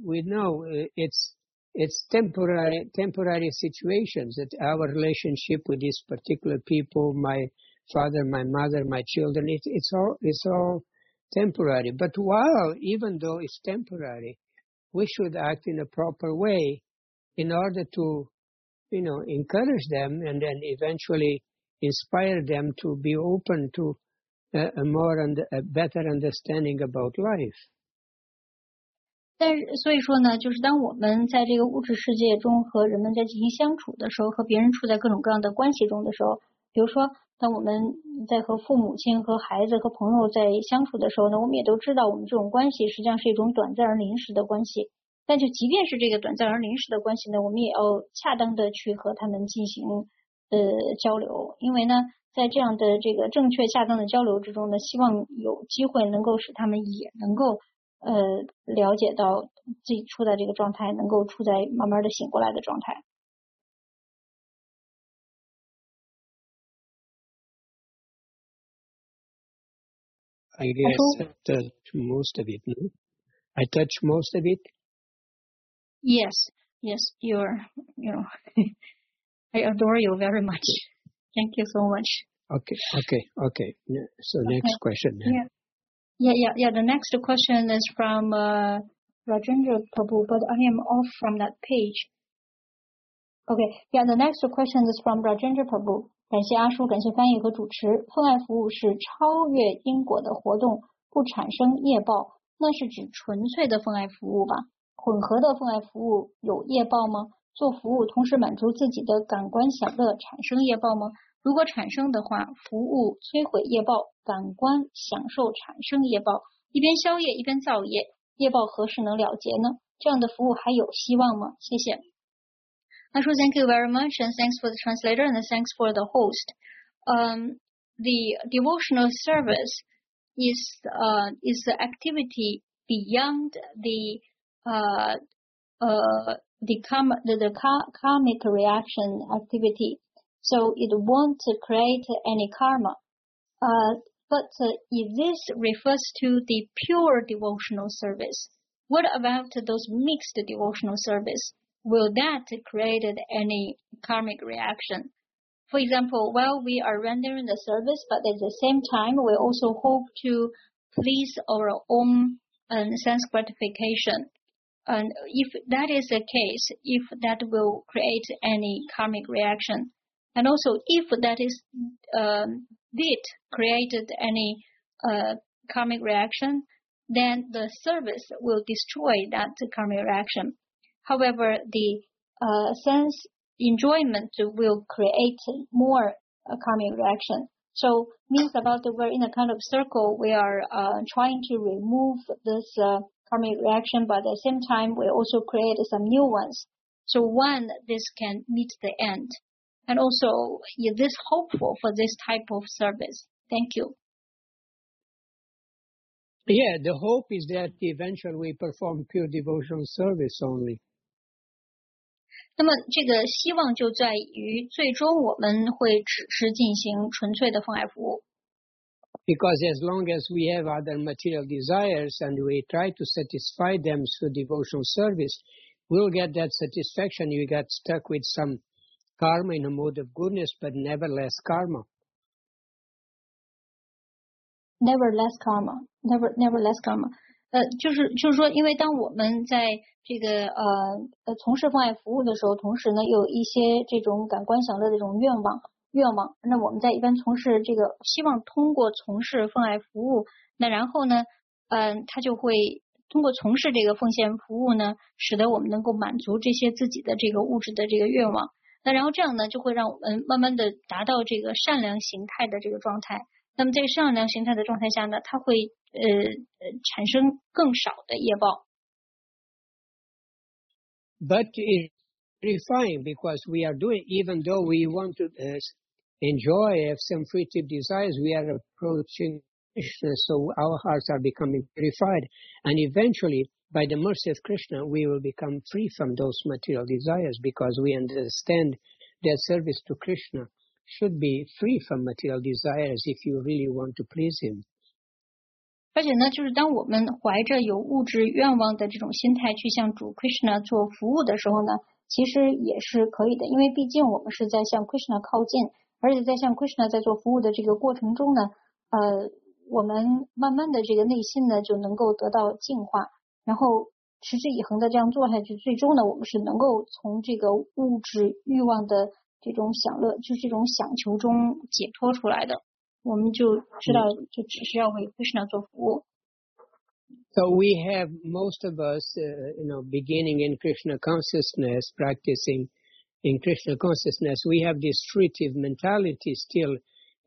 it's temporary situations, that our relationship with these particular people, my father, my mother, my children, it's all temporary. But even though it's temporary, we should act in a proper way in order to, encourage them and then eventually inspire them to be open to a better understanding about life. 但是，所以说呢，就是当我们在这个物质世界中和人们在进行相处的时候，和别人处在各种各样的关系中的时候，比如说，当我们在和父母亲、和孩子、和朋友在相处的时候呢，我们也都知道，我们这种关系实际上是一种短暂而临时的关系。但就即便是这个短暂而临时的关系呢，我们也要恰当的去和他们进行交流，因为呢，在这样的这个正确恰当的交流之中呢，希望有机会能够使他们也能够了解到自己处在这个状态，能够处在慢慢的醒过来的状态。 I guess I touched most of it. No? I touched most of it. Yes, I adore you very much. Thank you so much. Okay. So next question. Yeah. The next question is from Rajendra Prabhu, but I am off from that page. The next question is from Rajendra Prabhu. 感谢阿叔，感谢翻译和主持。奉爱服务是超越因果的活动，不产生业报，那是指纯粹的奉爱服务吧？混合的奉爱服务有业报吗？做服务同时满足自己的感官享乐，产生业报吗？如果产生的话，服务摧毁业报，感官享受产生业报，一边消业一边造业，业报何时能了结呢？这样的服务还有希望吗？谢谢。I should thank you very much, and thanks for the translator, and thanks for the host. The devotional service is the activity beyond the karmic reaction activity, so it won't create any karma. But if this refers to the pure devotional service, what about those mixed devotional service? Will that create any karmic reaction? For example, while we are rendering the service, but at the same time, we also hope to please our own sense gratification. And if that is the case, if that will create any karmic reaction, and also if that is did created any karmic reaction, then the service will destroy that karmic reaction. However, the sense enjoyment will create more karmic reaction. So means about we're in a kind of circle. We are trying to remove this karmic reaction, but at the same time we also create some new ones. So when this can meet the end, and also is this hopeful for this type of service? Thank you. Yeah, the hope is that eventually we perform pure devotional service only. 那么这个希望就在于最终我们会只是进行纯粹的奉爱服务。 Because as long as we have other material desires and we try to satisfy them through devotional service, we'll get that satisfaction. You get stuck with some karma in a mode of goodness, but never less karma. Never less karma. Never less karma. 就是说，因为当我们在这个从事奉爱服务的时候，同时呢又有一些这种感官享乐的这种愿望，那我们在一般从事这个希望通过从事奉爱服务，那然后呢他就会通过从事这个奉献服务呢，使得我们能够满足这些自己的这个物质的这个愿望，那然后这样呢就会让我们慢慢的达到这个善良形态的这个状态。那么在善良形态的状态下呢，它会产生更少的业报。 But it's very fine because we are doing, even though we want to enjoy, have some fruitive desires, we are approaching Krishna, so our hearts are becoming purified. And eventually, by the mercy of Krishna, we will become free from those material desires because we understand that service to Krishna should be free from material desires if you really want to please him. 而且呢，就是当我们怀着有物质愿望的这种心态去向主 Krishna 做服务的时候呢，其实也是可以的，因为毕竟我们是在向 Krishna 靠近，而且在向 Krishna 在做服务的这个过程中呢，我们慢慢的这个内心呢就能够得到净化，然后持之以恒的这样做下去，最终呢，我们是能够从这个物质欲望的这种享乐，就这种想求中解脱出来的。我们就知道，就只是要为 Krishna 做服务。 So we have most of us, beginning in Krishna consciousness, practicing in Krishna consciousness, we have this fruitive mentality still,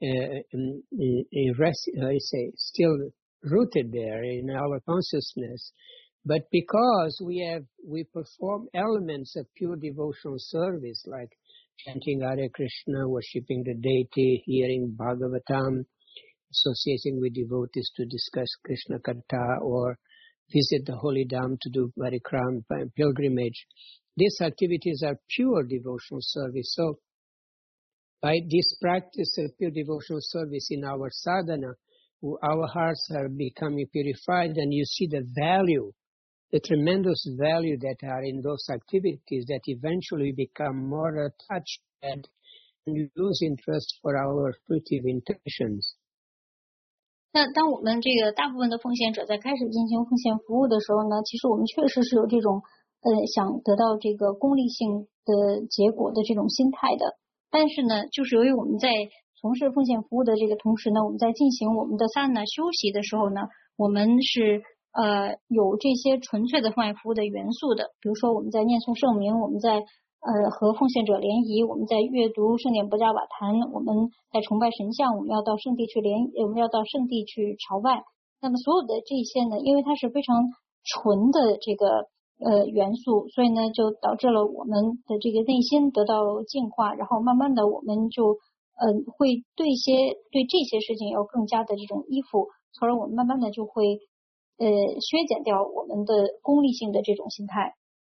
still rooted there in our consciousness. But because we perform elements of pure devotional service, like chanting Hare Krishna, worshipping the deity, hearing Bhagavatam, associating with devotees to discuss Krishna Katha, or visit the holy Dham to do parikram, pilgrimage. These activities are pure devotional service. So by this practice of pure devotional service in our sadhana, our hearts are becoming purified, and you see the value, the tremendous value that are in those activities, that eventually become more attached and you lose interest for our fruitive intentions. 那当我们这个大部分的奉献者在开始进行奉献服务的时候呢，其实我们确实是有这种想得到这个功利性的结果的这种心态的。但是呢，就是由于我们在从事奉献服务的这个同时呢，我们在进行我们的萨那修习的时候呢，我们是有这些纯粹的奉献服务的元素的。比如说我们在念诵圣名，我们在和奉献者联谊，我们在阅读圣典波迦瓦坛，我们在崇拜神像，我们要到圣地去我们要到圣地去朝拜。那么所有的这些呢，因为它是非常纯的这个元素，所以呢就导致了我们的这个内心得到净化，然后慢慢的我们就会对这些事情有更加的这种依附，从而我们慢慢的就会削减掉我们的功利性的这种心态。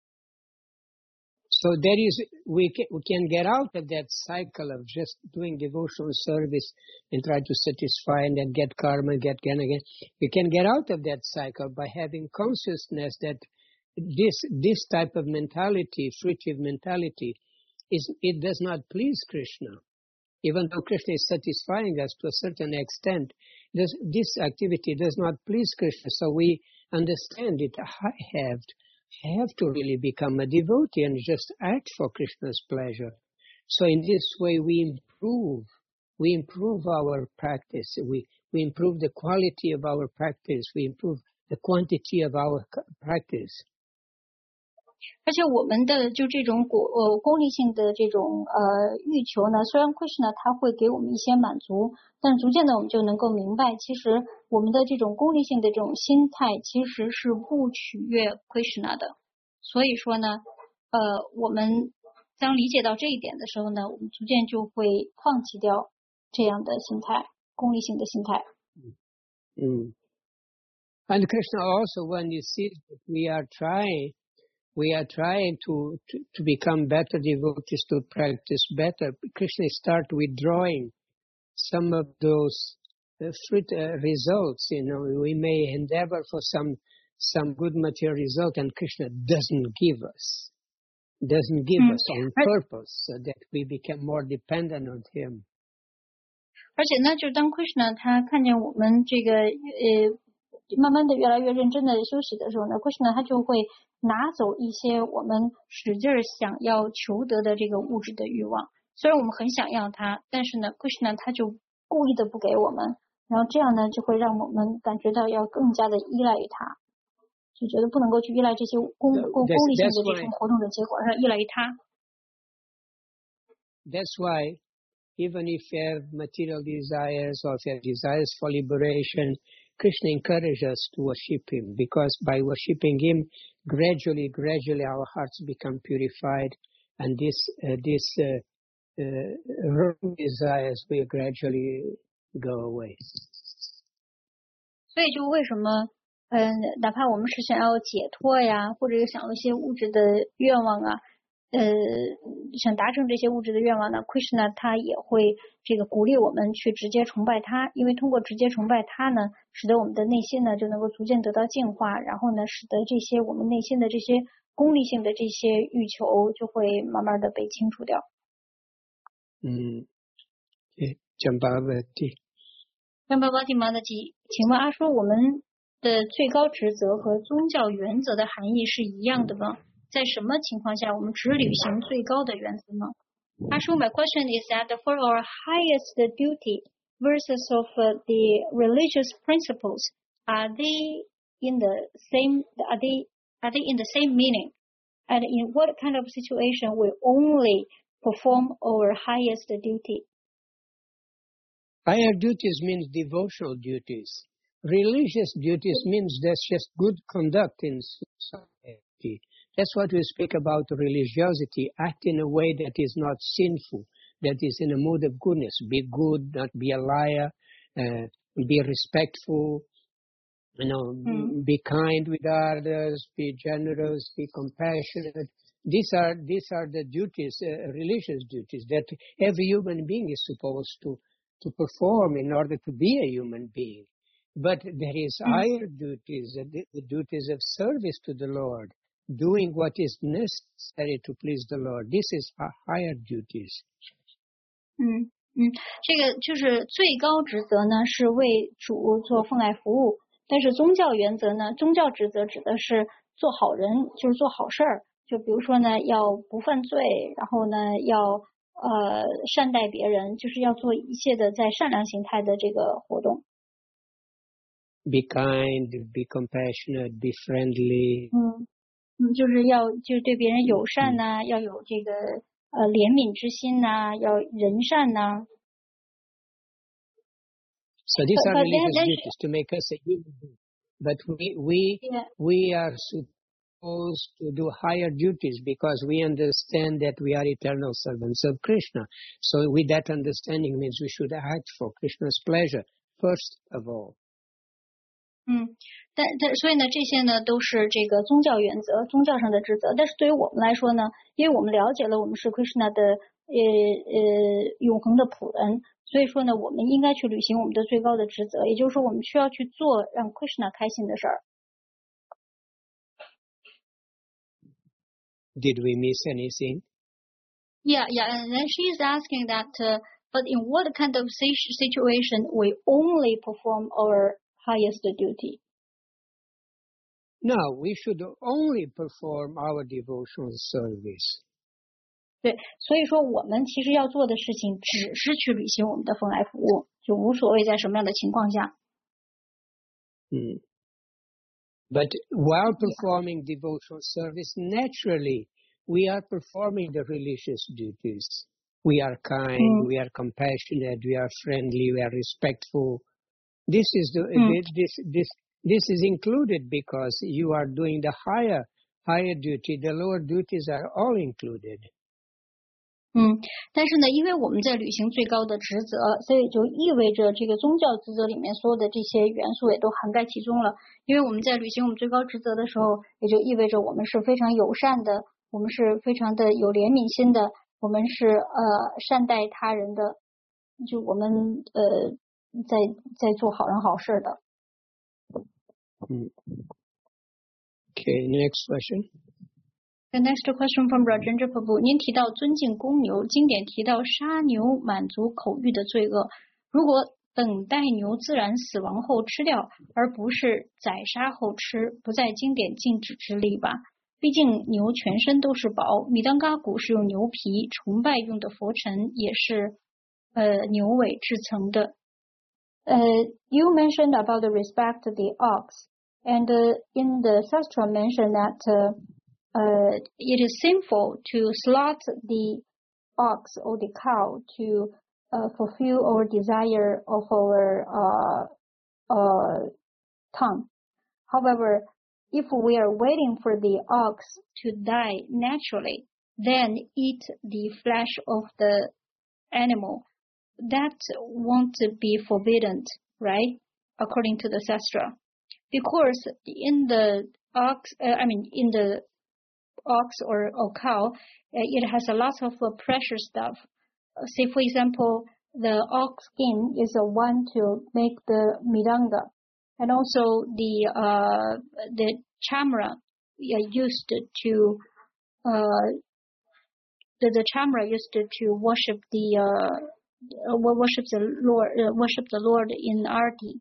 So we can get out of that cycle of just doing devotional service and try to satisfy and then get karma, get again. We can get out of that cycle by having consciousness that this type of mentality, fruitive mentality, it does not please Krishna. Even though Krishna is satisfying us to a certain extent, this activity does not please Krishna. So we understand it. I have to really become a devotee and just act for Krishna's pleasure. So in this way we improve our practice. We improve the quality of our practice. We improve the quantity of our practice. 而且我们的就这种功利性的这种欲求呢，虽然 Krishna 他会给我们一些满足，但逐渐的我们就能够明白，其实我们的这种功利性的这种心态其实是不取悦 Krishna 的。所以说呢，我们当理解到这一点的时候呢，我们逐渐就会放弃掉这样的心态，功利性的心态。 And Krishna also, when he sees that we are trying to become better devotees, to practice better, Krishna start withdrawing some of those results. We may endeavor for some good material result, and Krishna doesn't give us on purpose, so that we become more dependent on him. 而且呢，就是当 Krishna 他看见我们这个慢慢的越来越认真的休息的时候呢， Krishna 他就会拿走一些我们使劲想要求得的这个物质的欲望。虽然我们很想要它，但是呢 Krishna 他就故意的不给我们，然后这样呢就会让我们感觉到要更加的依赖于它，就觉得不能够去依赖这些功利性的这种活动的结果，而是依赖于它。 That's why even if you have material desires or if you have desires for liberation, Krishna encourages us to worship him, because by worshiping him, gradually our hearts become purified, and these wrong desires will gradually go away. 所以就为什么哪怕我们是想要解脱呀，或者有想要一些物质的愿望啊， 想达成这些物质的愿望呢 ，Krishna 他也会这个鼓励我们去直接崇拜他，因为通过直接崇拜他呢，使得我们的内心呢就能够逐渐得到净化，然后呢，使得这些我们内心的这些功利性的这些欲求就会慢慢的被清除掉。 Jambavati。 张巴巴蒂玛的吉，请问阿说，我们的最高职责和宗教原则的含义是一样的吗？在什么情况下我们只履行最高的原则呢？阿说 ，My question is that for our highest duty versus of the religious principles, are they in the same? Are they in the same meaning? And in what kind of situation we only perform our highest duty? Higher duties means devotional duties. Religious duties means that's just good conduct in society. That's what we speak about religiosity. Act in a way that is not sinful, that is in a mood of goodness. Be good, not be a liar, be respectful, be kind with others, be generous, be compassionate. These are the duties, religious duties that every human being is supposed to perform in order to be a human being. But there is higher duties, the duties of service to the Lord, doing what is necessary to please the Lord. This is higher duties. 这个就是最高职责呢，是为主做奉爱服务。但是宗教原则呢，宗教职责指的是做好人，就是做好事儿。就比如说呢，要不犯罪，然后呢，要善待别人，就是要做一切的在善良形态的这个活动。 Be kind, be compassionate, be friendly. 就是对别人友善呐，要有这个怜悯之心呐，要仁善呐。 So these are religious duties to make us a human being. But we are supposed to do higher duties because we understand that we are eternal servants of Krishna. So with that understanding means we should act for Krishna's pleasure first of all. 所以呢，这些呢都是这个宗教原则、宗教上的职责。但是对于我们来说呢，因为我们了解了我们是 Krishna 的永恒的仆人，所以说呢，我们应该去履行我们的最高的职责，也就是说，我们需要去做让 Krishna 开心的事儿。 Did we miss anything? Yeah, and then she is asking that, but in what kind of situation we only perform our highest duty? No, we should only perform our devotional service. 对，所以说我们其实要做的事情只是去履行我们的奉爱服务，就无所谓在什么样的情况下。 But while performing devotional service, naturally, we are performing the religious duties. We are kind, we are compassionate, we are friendly, we are respectful. This is this is included because you are doing the higher duty. The lower duties are all included. 但是呢，因为我们在履行最高的职责，所以就意味着这个宗教职责里面所有的这些元素也都涵盖其中了。因为我们在履行我们最高职责的时候，也就意味着我们是非常友善的，我们是非常的有怜悯心的，我们是善待他人的，就我们在做好人好事的。 Okay, next question. The next question from Rajendra Prabhu. 您提到尊敬公牛，经典提到杀牛满足口欲的罪恶。如果等待牛自然死亡后吃掉，而不是宰杀后吃，不在经典禁止之例吧？毕竟牛全身都是宝，米当嘎骨是用牛皮，崇拜用的佛尘也是牛尾制成的。You mentioned about the respect to the ox, and in the Shastra mentioned that it is sinful to slaughter the ox or the cow to fulfill our desire of our tongue. However, if we are waiting for the ox to die naturally, then eat the flesh of the animal, that won't be forbidden, right? According to the Shastra. Because in the ox or cow, it has a lot of precious stuff. Say, for example, the ox skin is the one to make the midanga, and also the chamra used to the chamra used to worship the Lord in arti.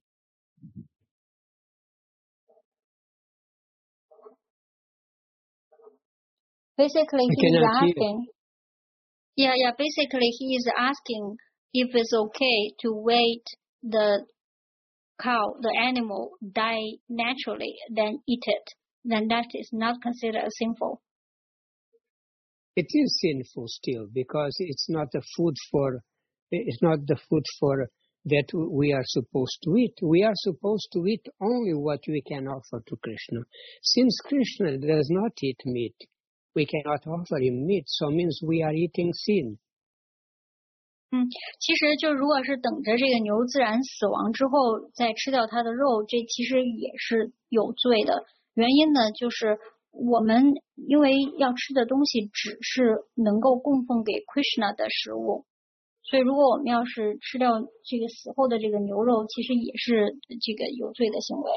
Basically, he is asking. Basically, he is asking if it's okay to wait the cow, the animal, die naturally, then eat it. Then that is not considered sinful. It is sinful still because it's not the food for that we are supposed to eat. We are supposed to eat only what we can offer to Krishna. Since Krishna does not eat meat, we cannot offer him meat, so means we are eating sin. 其实就如果是等着这个牛自然死亡之后再吃掉它的肉，这其实也是有罪的。原因呢，就是我们因为要吃的东西只是能够供奉给 Krishna 的食物，所以如果我们要是吃掉这个死后的这个牛肉，其实也是这个有罪的行为。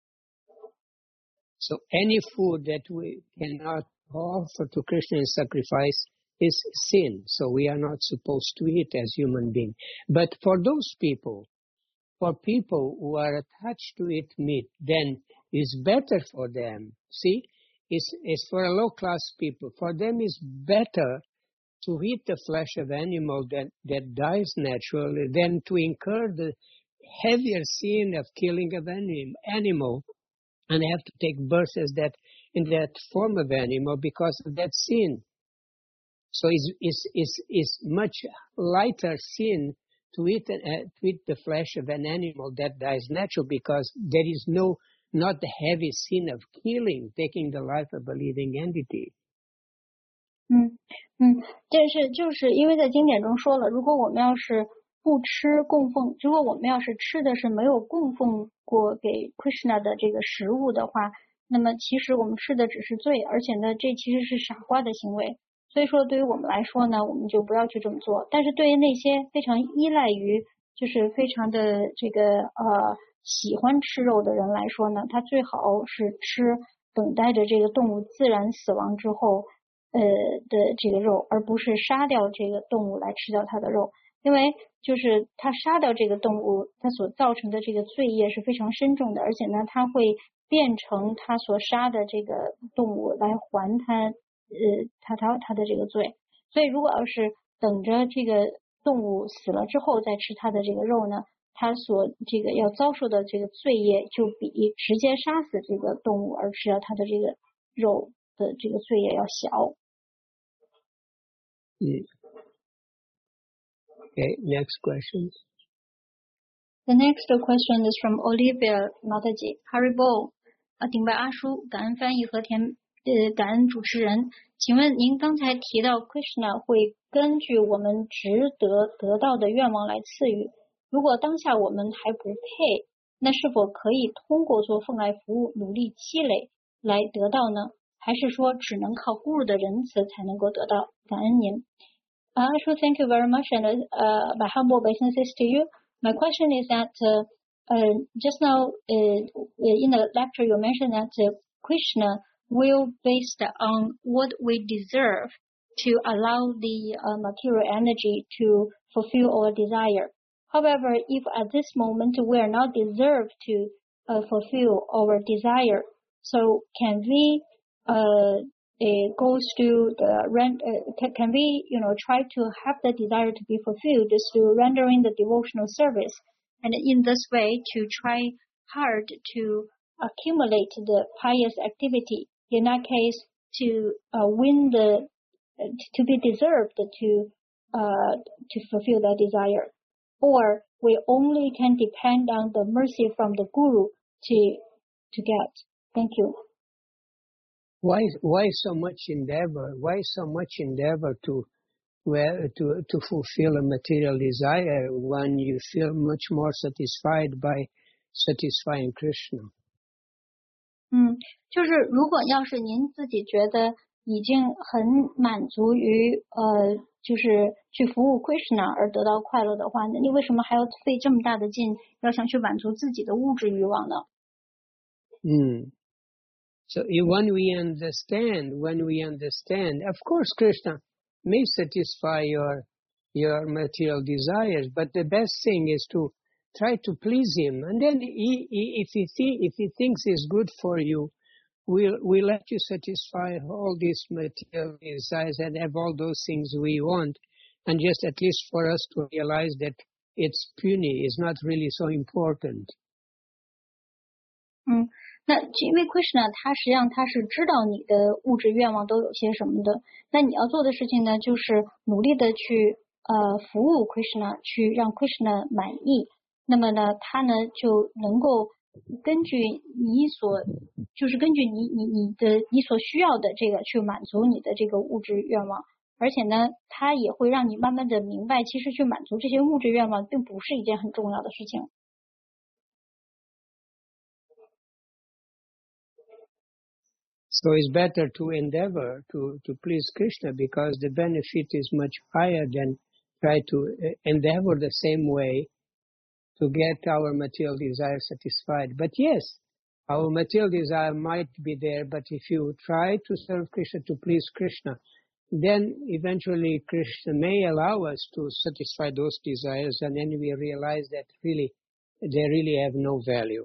So any food that we cannot offer to Krishna in sacrifice is sin. So we are not supposed to eat as human beings. But for those people, for people who are attached to eat meat, then it's better for them. See, it's for low class people. For them it's better to eat the flesh of animal that dies naturally than to incur the heavier sin of killing of animal and have to take birth as that in that form of animal because of that sin. So it's much lighter sin to eat the flesh of an animal that dies natural because there is not the heavy sin of killing, taking the life of a living entity. 这是就是因为在经典中说了，如果我们要是不吃供奉，如果我们要是吃的是没有供奉过给 Krishna 的这个食物的话，那么其实我们吃的只是罪，而且呢，这其实是傻瓜的行为。所以说，对于我们来说呢，我们就不要去这么做。但是对于那些非常依赖于，就是非常的这个喜欢吃肉的人来说呢，他最好是吃等待着这个动物自然死亡之后的这个肉，而不是杀掉这个动物来吃掉它的肉。因为就是他杀掉这个动物，它所造成的这个罪业是非常深重的，而且呢，它会变成他所杀的这个动物来还他的这个罪。所以如果要是等着这个动物死了之后再吃它的这个肉呢，他所这个要遭受的这个罪业就比直接杀死这个动物而吃掉它的这个肉的这个罪业要小。 Okay, next question. The next question is from Olivia Mataji. Haribo, 顶拜阿叔，感恩翻译和感恩主持人。请问您刚才提到 Krishna 会根据我们值得到的愿望来赐予，如果当下我们还不配，那是否可以通过做奉爱服务努力积累来得到呢？还是说只能靠Guru的仁慈才能够得到？感恩您。Ashu, thank you very much, and my humble obeisances to you. My question is that just now in the lecture you mentioned that Krishna will based on what we deserve to allow the material energy to fulfill our desire. However, if at this moment we are not deserved to fulfill our desire, so can we goes to the can we try to have the desire to be fulfilled just through rendering the devotional service, and in this way to try hard to accumulate the pious activity, in that case to win the to be deserved to fulfill that desire, or we only can depend on the mercy from the Guru to get. Thank you. Why so much endeavor? Why so much endeavor to fulfill a material desire when you feel much more satisfied by satisfying Krishna? 就是如果要是您自己觉得已经很满足于就是去服务 Krishna 而得到快乐的话，那你为什么还要费这么大的劲，要想去满足自己的物质欲望呢？ So when we understand, of course, Krishna may satisfy your material desires, but the best thing is to try to please him. And then if he thinks it's good for you, we'll let you satisfy all these material desires and have all those things we want. And just at least for us to realize that it's puny, is not really so important. 那因为 Krishna 他实际上他是知道你的物质愿望都有些什么的，那你要做的事情呢，就是努力的去服务 Krishna， 去让 Krishna 满意。那么呢，他呢就能够根据你所需要的这个去满足你的这个物质愿望，而且呢，他也会让你慢慢的明白，其实去满足这些物质愿望并不是一件很重要的事情。 So it's better to endeavor to please Krishna because the benefit is much higher than try to endeavor the same way to get our material desire satisfied. But yes, our material desire might be there, but if you try to serve Krishna, to please Krishna, then eventually Krishna may allow us to satisfy those desires, and then we realize that really they really have no value.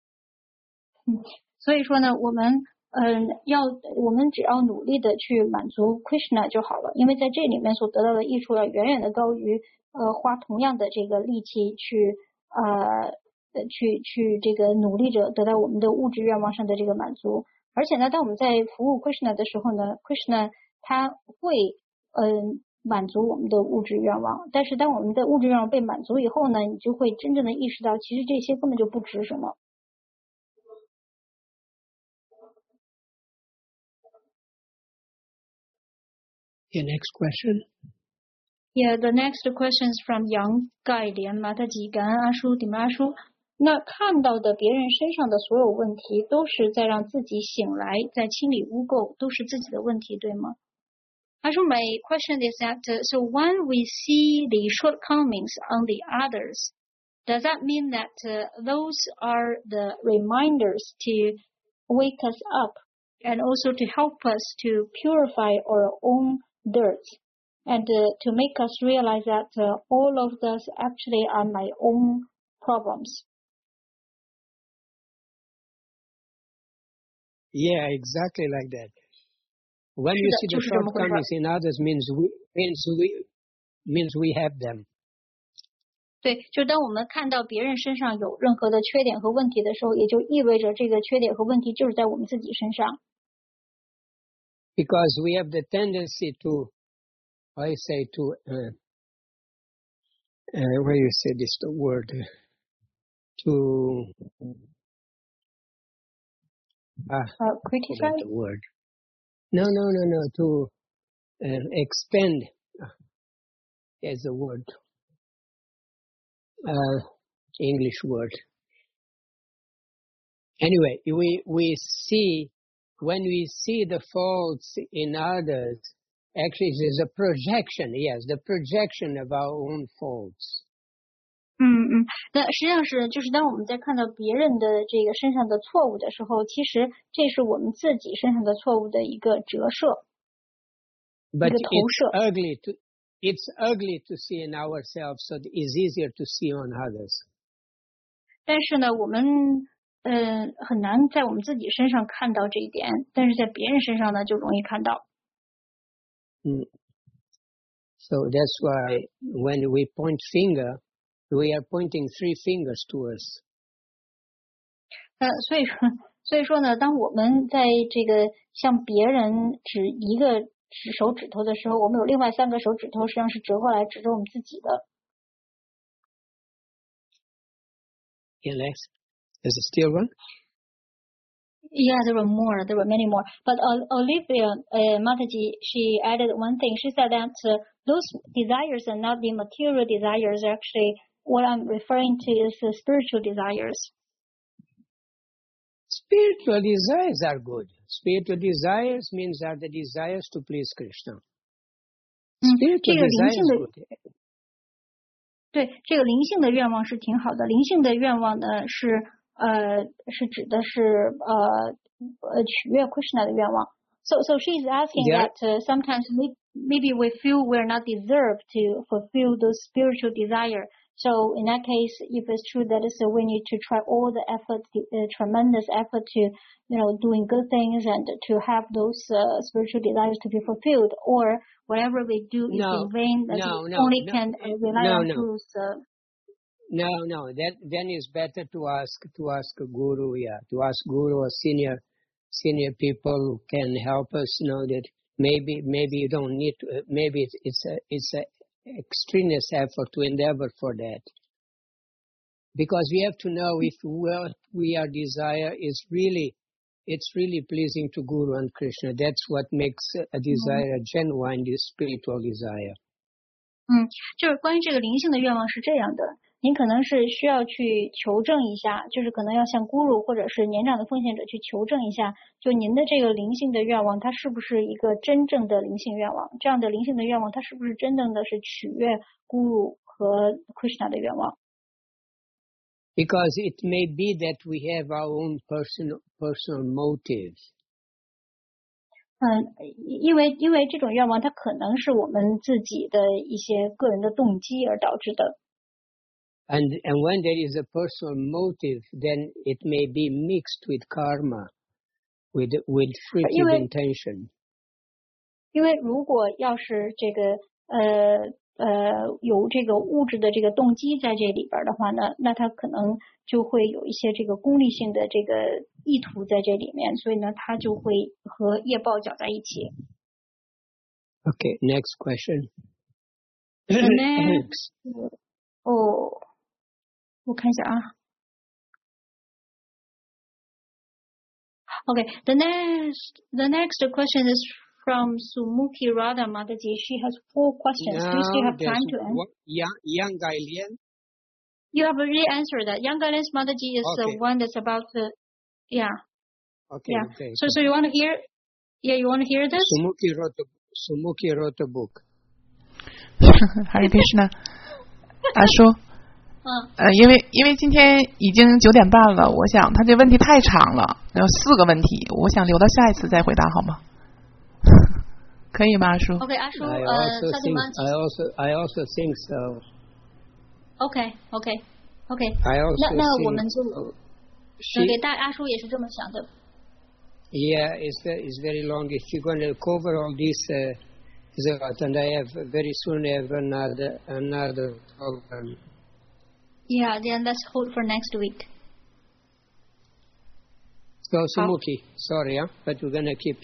所以说呢，我们只要努力的去满足 Krishna 就好了，因为在这里面所得到的益处要远远的高于花同样的这个力气去这个努力着得到我们的物质愿望上的这个满足。而且呢，当我们在服务 Krishna 的时候呢 ，Krishna 他会满足我们的物质愿望，但是当我们的物质愿望被满足以后呢，你就会真正的意识到，其实这些根本就不值什么。 The next question. Yeah, the next question is from Yang Gai Lian嘛，他几感恩阿叔、顶阿叔。那看到的别人身上的所有问题，都是在让自己醒来，在清理污垢，都是自己的问题，对吗？阿叔 my question is that so when we see the shortcomings on the others, does that mean that those are the reminders to wake us up and also to help us to purify our own dirt and to make us realize that all of this actually are my own problems? Yeah, exactly like that. When you see the shortcomings in others, means we have them. 对，就当我们看到别人身上有任何的缺点和问题的时候，也就意味着这个缺点和问题就是在我们自己身上。 Because we have the tendency to, I say to, where you say this the word, to criticize the word. No, to expand. There's a word. English word. Anyway, we see, when we see the faults in others, actually there's a projection, yes, the projection of our own faults. 那实际上是就是当我们在看到别人的这个身上的错误的时候，其实这是我们自己身上的错误的一个折射， But 一个投射。 it's ugly to see in ourselves, so it's easier to see on others. 但是呢，我们很难在我们自己身上看到这一点，但是在别人身上呢就容易看到。 So that's why when we point finger, we are pointing three fingers to us. 所以说呢，当我们在这个向别人指一个手指头的时候，我们有另外3个手指头实际上是折过来指着我们自己的。 Alex, is it still one? Yeah, there were more. There were many more. But Olivia Mataji, she added one thing. She said that those desires are not the material desires. Actually, what I'm referring to is the spiritual desires. Spiritual desires are good. Spiritual desires means are the desires to please Krishna. 这 Spiritual 个灵 desire 性 is 的 good. 对，这个灵性的愿望是挺好的。灵性的愿望呢是指的是取悦 Krishna 的愿望。So she is asking Yeah. that sometimes maybe we feel we're not deserved to fulfill those spiritual desire. So in that case, if it's true that we need to try all the effort, tremendous effort to, doing good things and to have those spiritual desires to be fulfilled, or whatever we do is in vain, that we only can rely on those. No. Then it's better to ask Guru, to ask Guru or senior people who can help us know that maybe you don't need to, maybe it's a extraneous effort to endeavor for that. Because we have to know if what we are desire is really, it's really pleasing to Guru and Krishna. That's what makes a desire a genuine spiritual desire. 就是关于这个灵性的愿望是这样的，您可能是需要去求证一下，就是可能要向Guru或者是年长的奉献者去求证一下，就您的这个灵性的愿望，它是不是一个真正的灵性愿望？这样的灵性的愿望，它是不是真正的是取悦Guru和 Krishna 的愿望？ Because it may be that we have our own personal motive. 因为这种愿望，它可能是我们自己的一些个人的动机而导致的。 And when there is a personal motive, then it may be mixed with karma, with fruitive intention. 因为如果要是这个有这个物质的这个动机在这里边的话呢，那它可能就会有一些这个功利性的这个意图在这里面，所以呢，它就会和业报搅在一起。 Okay, next question. Next, 我看一下啊。Okay, the next question is from Sumuki Radha Mataji. She has 4 questions. Do you still have time to answer? Young Gailen. You have already answered that. Young Gailen Mataji is the one that's about the, Okay. So you want to hear? Yeah, you want to hear this? Sumuki wrote a book. Hare Krishna. 阿叔。因为今天已经9点半了，我想他这问题太长了，有4个问题，我想留到下一次再回答，好吗？可以吗，阿叔 ？Okay, 阿叔 I also think so. Okay. I also 那我们就给大阿叔也是这么想的。 Yeah, it's very long. If you're going to cover all this, and I have very soon have another program. Yeah, then let's hold for next week. So Sumuki, sorry, but we're gonna keep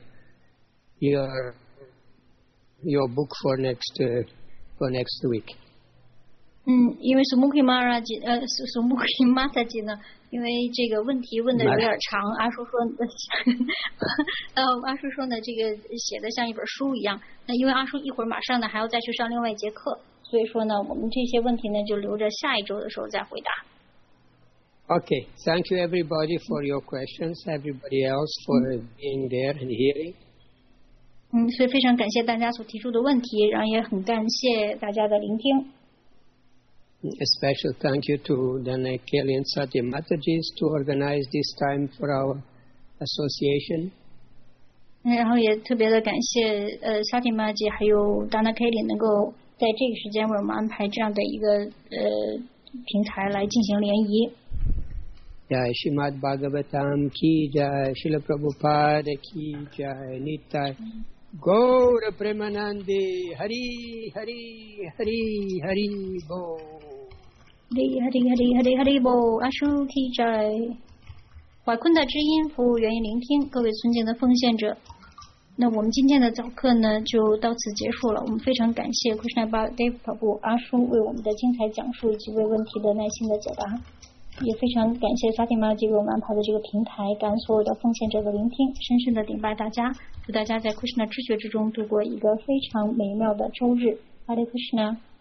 your book for next week. 因为 Sumuki Mataji 呢，因为这个问题问的有点长，阿叔说呢，这个写的像一本书一样。那因为阿叔一会儿马上呢还要再去上另外一节课，所以说呢，我们这些问题呢就留着下一周的时候再回答。 Okay, thank you everybody for your questions. Everybody else for being there and hearing. 所以非常感谢大家所提出的问题，然后也很感谢大家的聆听。 A special thank you to Dana Kelly and Satya Matajis to organize this time for our association. 然后也特别的感谢Satya Mataji 还有 Dana Kelly 能够在这个时间为我们安排这样的一个平台来进行联谊。 Jai Srimad Bhagavatam ki jai, Srila Prabhupada ki jai, Nitai Gaura Premanande, Hari Hari Hari Hari Bo. Hari Bo, 阿叔ki jai。瓦昆达之音服务愿意聆听，各位尊敬的奉献者。那我们今天的早课呢就到此结束了。我们非常感谢 Krishna Baladev Prabhu 阿叔为我们的精彩讲述以及为问题的耐心的解答，也非常感谢 Satya Mataji 为我们安排的这个平台，感恩所有的奉献者的聆听，深深的顶拜大家，祝大家在 Krishna 知觉之中度过一个非常美妙的周日。Hare Krishna。